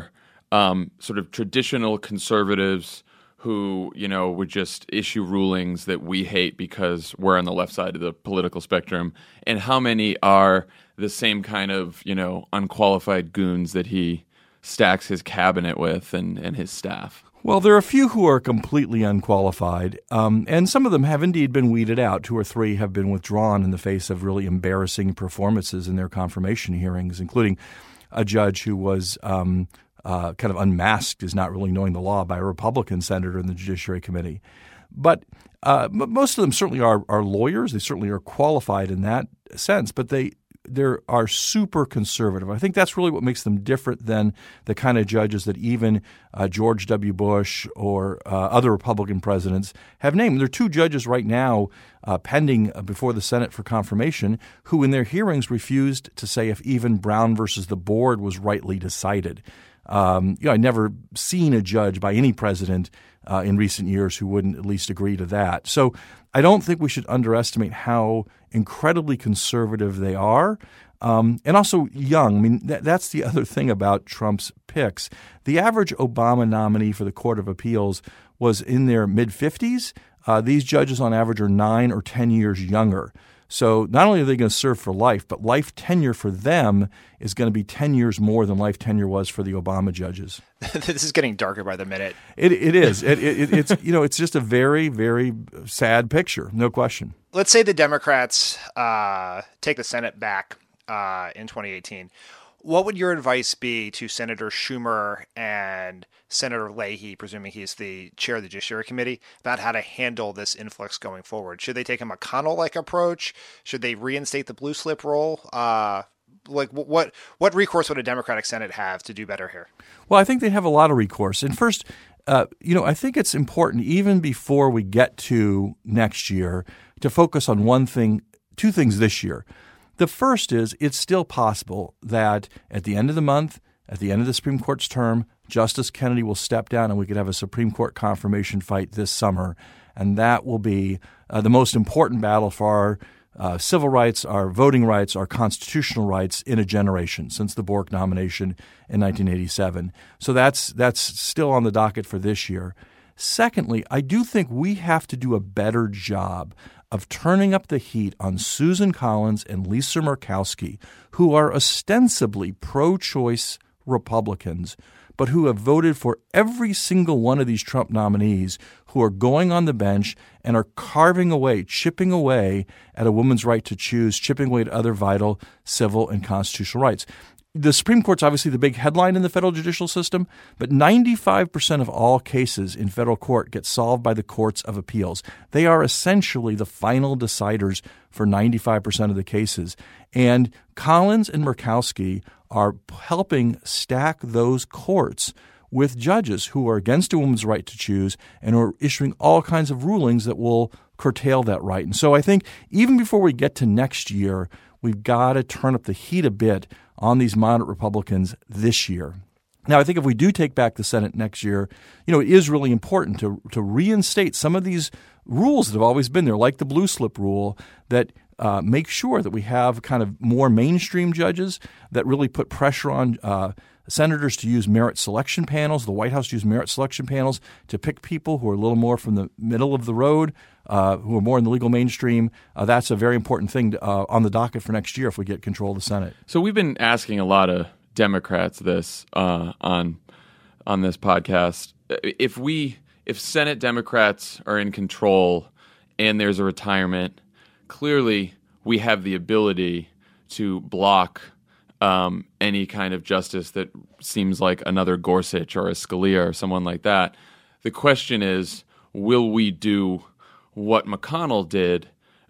Speaker 1: um, sort of traditional conservatives who, you know, would just issue rulings that we hate because we're on the left side of the political spectrum, and how many are the same kind of, you know, unqualified goons that he stacks his cabinet with and, and his staff?
Speaker 8: Well, there are a few who are completely unqualified, um, and some of them have indeed been weeded out. Two or three have been withdrawn in the face of really embarrassing performances in their confirmation hearings, including a judge who was um, uh, kind of unmasked as not really knowing the law by a Republican senator in the Judiciary Committee. But uh, most of them certainly are, are lawyers. They certainly are qualified in that sense, but they they are super conservative. I think that's really what makes them different than the kind of judges that even uh, George W. Bush or uh, other Republican presidents have named. There are two judges right now uh, pending before the Senate for confirmation who in their hearings refused to say if even Brown versus the board was rightly decided. Um, you know, I'd never seen a judge by any president uh, in recent years who wouldn't at least agree to that. So I don't think we should underestimate how incredibly conservative they are, um, and also young. I mean, that, that's the other thing about Trump's picks. The average Obama nominee for the Court of Appeals was in their mid-fifties. Uh, these judges on average are nine or ten years younger. So not only are they going to serve for life, but life tenure for them is going to be ten years more than life tenure was for the Obama judges.
Speaker 2: This is getting darker by the minute.
Speaker 8: It it is. It, it, it's you know it's just a very very sad picture, no question.
Speaker 2: Let's say the Democrats uh, take the Senate back uh, in twenty eighteen. What would your advice be to Senator Schumer and Senator Leahy, presuming he's the chair of the Judiciary Committee, about how to handle this influx going forward? Should they take a McConnell-like approach? Should they reinstate the blue slip rule? Uh, like what what recourse would a Democratic Senate have to do better here?
Speaker 8: Well, I think they have a lot of recourse. And first, uh, you know, I think it's important even before we get to next year to focus on one thing, two things this year. The first is it's still possible that at the end of the month, at the end of the Supreme Court's term, Justice Kennedy will step down and we could have a Supreme Court confirmation fight this summer. And that will be uh, the most important battle for our uh, civil rights, our voting rights, our constitutional rights in a generation since the Bork nomination in nineteen eighty-seven. So that's that's still on the docket for this year. Secondly, I do think we have to do a better job of turning up the heat on Susan Collins and Lisa Murkowski, who are ostensibly pro-choice Republicans, but who have voted for every single one of these Trump nominees who are going on the bench and are carving away, chipping away at a woman's right to choose, chipping away at other vital civil and constitutional rights. The Supreme Court's obviously the big headline in the federal judicial system, but ninety-five percent of all cases in federal court get solved by the courts of appeals. They are essentially the final deciders for ninety-five percent of the cases. And Collins and Murkowski are helping stack those courts with judges who are against a woman's right to choose and who are issuing all kinds of rulings that will curtail that right. And so I think even before we get to next year, we've got to turn up the heat a bit on these moderate Republicans this year. Now, I think if we do take back the Senate next year, you know, it is really important to to reinstate some of these rules that have always been there, like the blue slip rule, that uh, make sure that we have kind of more mainstream judges that really put pressure on uh, senators to use merit selection panels, the White House to use merit selection panels to pick people who are a little more from the middle of the road, uh, who are more in the legal mainstream. Uh, that's a very important thing to, uh, on the docket for next year if we get control of the Senate.
Speaker 1: So we've been asking a lot of Democrats this uh, on on this podcast. If we if Senate Democrats are in control and there's a retirement, clearly we have the ability to block Um, any kind of justice that seems like another Gorsuch or a Scalia or someone like that. The question is, will we do what McConnell did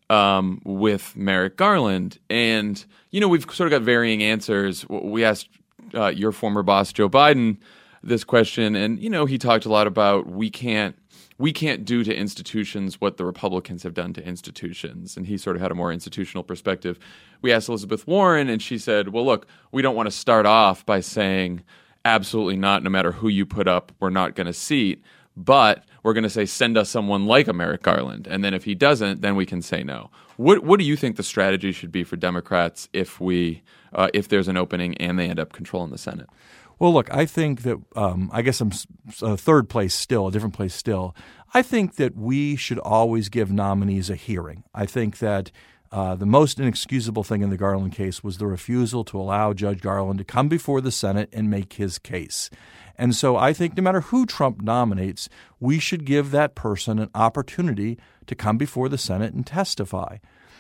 Speaker 1: um, with Merrick Garland? And, you know, we've sort of got varying answers. We asked uh, your former boss, Joe Biden, this question, and, you know, he talked a lot about we can't we can't do to institutions what the Republicans have done to institutions. And he sort of had a more institutional perspective. We asked Elizabeth Warren, and she said, well, look, we don't want to start off by saying absolutely not, no matter who you put up, we're not going to seat. But we're going to say send us someone like a Merrick Garland. And then if he doesn't, then we can say no. What what do you think the strategy should be for Democrats if we uh, if there's an opening and they end up controlling the Senate?
Speaker 8: Well, look, I think that um, I guess I'm s- a third place still, a different place still. I think that we should always give nominees a hearing. I think that uh, the most inexcusable thing in the Garland case was the refusal to allow Judge Garland to come before the Senate and make his case. And so I think no matter who Trump nominates, we should give that person an opportunity to come before the Senate and testify.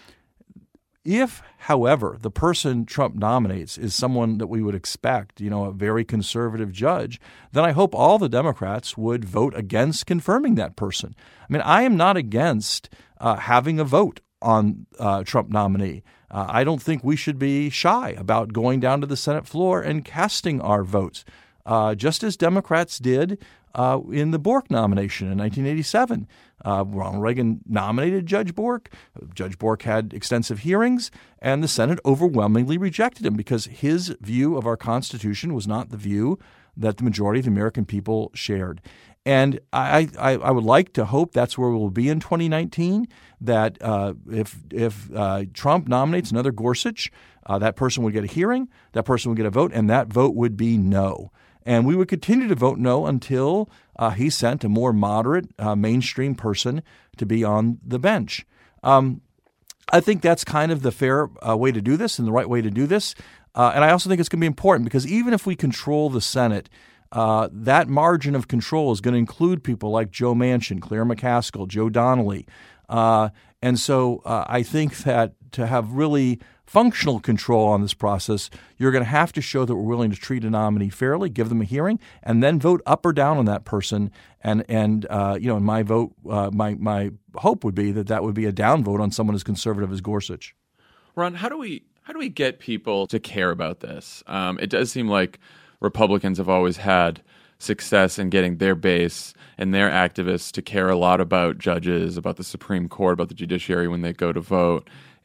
Speaker 8: If, however, the person Trump nominates is someone that we would expect, you know, a very conservative judge, then I hope all the Democrats would vote against confirming that person. I mean, I am not against uh, having a vote on uh, Trump nominee. Uh, I don't think we should be shy about going down to the Senate floor and casting our votes, uh, just as Democrats did uh, in the Bork nomination in nineteen eighty-seven. Uh, Ronald Reagan nominated Judge Bork. Judge Bork had extensive hearings, and the Senate overwhelmingly rejected him because his view of our Constitution was not the view that the majority of the American people shared. And I, I, I would like to hope that's where we'll be in twenty nineteen, that uh, if, if uh, Trump nominates another Gorsuch, uh, that person would get a hearing, that person would get a vote, and that vote would be no. And we would continue to vote no until uh, he sent a more moderate, uh, mainstream person to be on the bench. Um, I think that's kind of the fair uh, way to do this and the right way to do this. Uh, and I also think it's going to be important because even if we control the Senate, uh, that margin of control is going to include people like Joe Manchin, Claire McCaskill, Joe Donnelly. Uh, and so uh, I think that to have really functional control on this process, you're going to have to show that we're willing to treat a nominee fairly, give them a hearing, and then vote up or down on that person. And and uh, you know, in my vote, uh, my my hope would be that that would be a down vote on someone as conservative as Gorsuch.
Speaker 1: Ron, how do we how do we get people to care about this? Um, it does seem like Republicans have always had success in getting their base and their activists to care a lot about judges, about the Supreme Court, about the judiciary when they go to vote.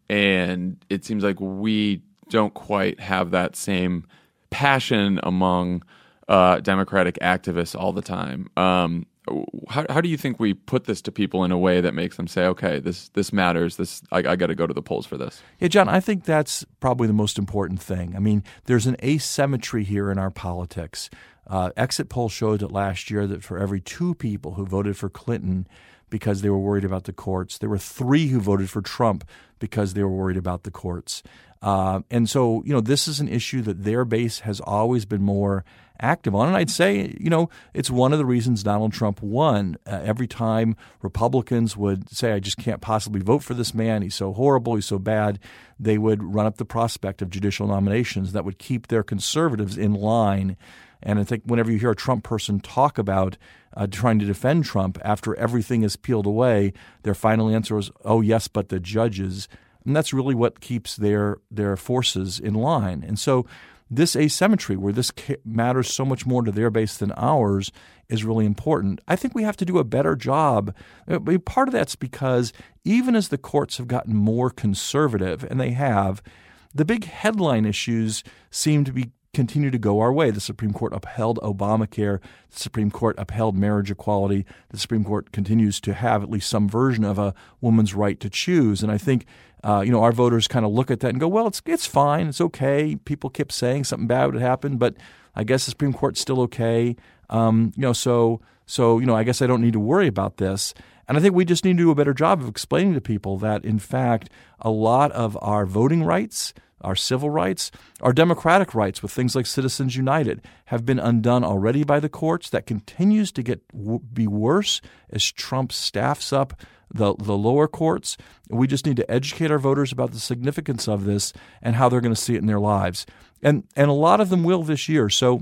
Speaker 1: And it seems like we don't quite have that same passion among uh, Democratic activists all the time. Um, how, how do you think we put this to people in a way that makes them say, okay, this this matters, this I, I got to go to the polls for this?
Speaker 8: Yeah, John, I think that's probably the most important thing. I mean, there's an asymmetry here in our politics. Uh, exit polls showed that last year that for every two people who voted for Clinton because they were worried about the courts, there were three who voted for Trump because they were worried about the courts. Uh, and so, you know, this is an issue that their base has always been more active on. And I'd say, you know, it's one of the reasons Donald Trump won. Uh, every time Republicans would say, I just can't possibly vote for this man, he's so horrible, he's so bad, they would run up the prospect of judicial nominations that would keep their conservatives in line. And I think whenever you hear a Trump person talk about uh, trying to defend Trump after everything is peeled away, their final answer is, oh, yes, but the judges. And that's really what keeps their their forces in line. And so this asymmetry where this matters so much more to their base than ours is really important. I think we have to do a better job. Part of that's because even as the courts have gotten more conservative, and they have, the big headline issues seem to be continue to go our way. The Supreme Court upheld Obamacare. The Supreme Court upheld marriage equality. The Supreme Court continues to have at least some version of a woman's right to choose. And I think uh, you know, our voters kind of look at that and go, well, it's it's fine. It's okay. People kept saying something bad would happen, but I guess the Supreme Court's still okay. Um, you know, so so you know, I guess I don't need to worry about this. And I think we just need to do a better job of explaining to people that, in fact, a lot of our voting rights, our civil rights, our democratic rights with things like Citizens United have been undone already by the courts. That continues to get be worse as Trump staffs up the, the lower courts. We just need to educate our voters about the significance of this and how they're going to see it in their lives. And, and a lot of them will this year. So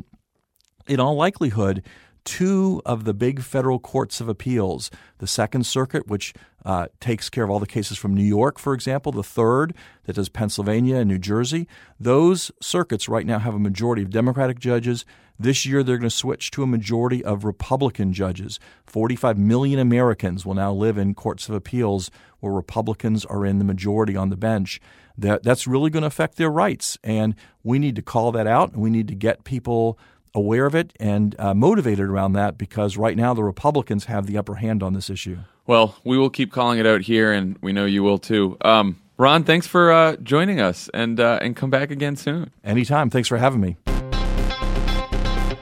Speaker 8: in all likelihood, two of the big federal courts of appeals, the Second Circuit, which uh, takes care of all the cases from New York, for example, the Third, that does Pennsylvania and New Jersey, those circuits right now have a majority of Democratic judges. This year they're going to switch to a majority of Republican judges. forty-five million Americans will now live in courts of appeals where Republicans are in the majority on the bench. That, that's really going to affect their rights, and we need to call that out, and we need to get people aware of it and uh, motivated around that, because right now the Republicans have the upper hand on this issue.
Speaker 1: Well, we will keep calling it out here, and we know you will too. Um, Ron, thanks for uh, joining us, and uh, and come back again soon.
Speaker 8: Anytime. Thanks for having me.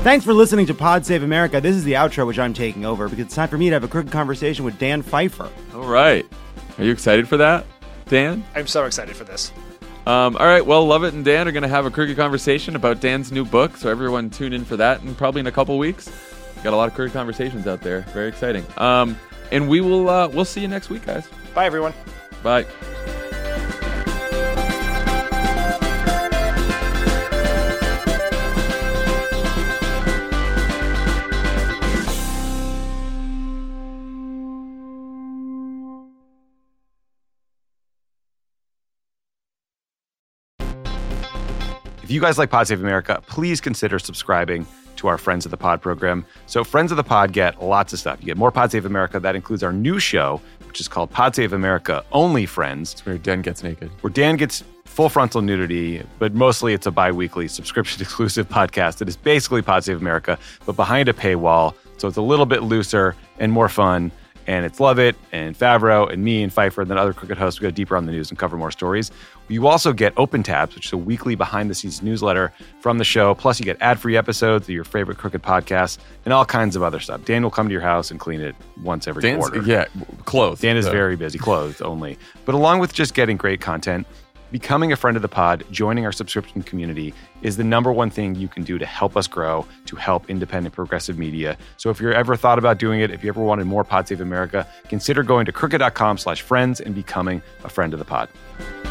Speaker 6: Thanks for listening to Pod Save America. This is the outro, which I'm taking over because it's time for me to have a crooked conversation with Dan Pfeiffer.
Speaker 1: All right. Are you excited for that, Dan?
Speaker 2: I'm so excited for this.
Speaker 1: Um, all right. Well, Lovett and Dan are going to have a crooked conversation about Dan's new book. So everyone tune in for that and probably in a couple weeks. Got a lot of crooked conversations out there. Very exciting. Um, and we will uh, we'll see you next week, guys.
Speaker 2: Bye, everyone.
Speaker 1: Bye.
Speaker 9: If you guys like Pod Save America, please consider subscribing to our Friends of the Pod program. So Friends of the Pod get lots of stuff. You get more Pod Save America. That includes our new show, which is called Pod Save America Only Friends.
Speaker 1: It's where Dan gets naked.
Speaker 9: Where Dan gets full frontal nudity, but mostly it's a bi-weekly subscription-exclusive podcast that is basically Pod Save America, but behind a paywall. So it's a little bit looser and more fun. And it's Lovett and Favreau and me and Pfeiffer and then other crooked hosts. We go deeper on the news and cover more stories. You also get Open Tabs, which is a weekly behind-the-scenes newsletter from the show. Plus, you get ad-free episodes of your favorite crooked podcasts and all kinds of other stuff. Dan will come to your house and clean it once every
Speaker 1: Dan's,
Speaker 9: quarter.
Speaker 1: Yeah, clothes.
Speaker 9: Dan is
Speaker 1: so.
Speaker 9: very busy, clothes only. But along with just getting great content, becoming a friend of the pod, joining our subscription community is the number one thing you can do to help us grow, to help independent progressive media. So if you're ever thought about doing it, if you ever wanted more Pod Save America, consider going to crooked.com slash friends and becoming a friend of the pod.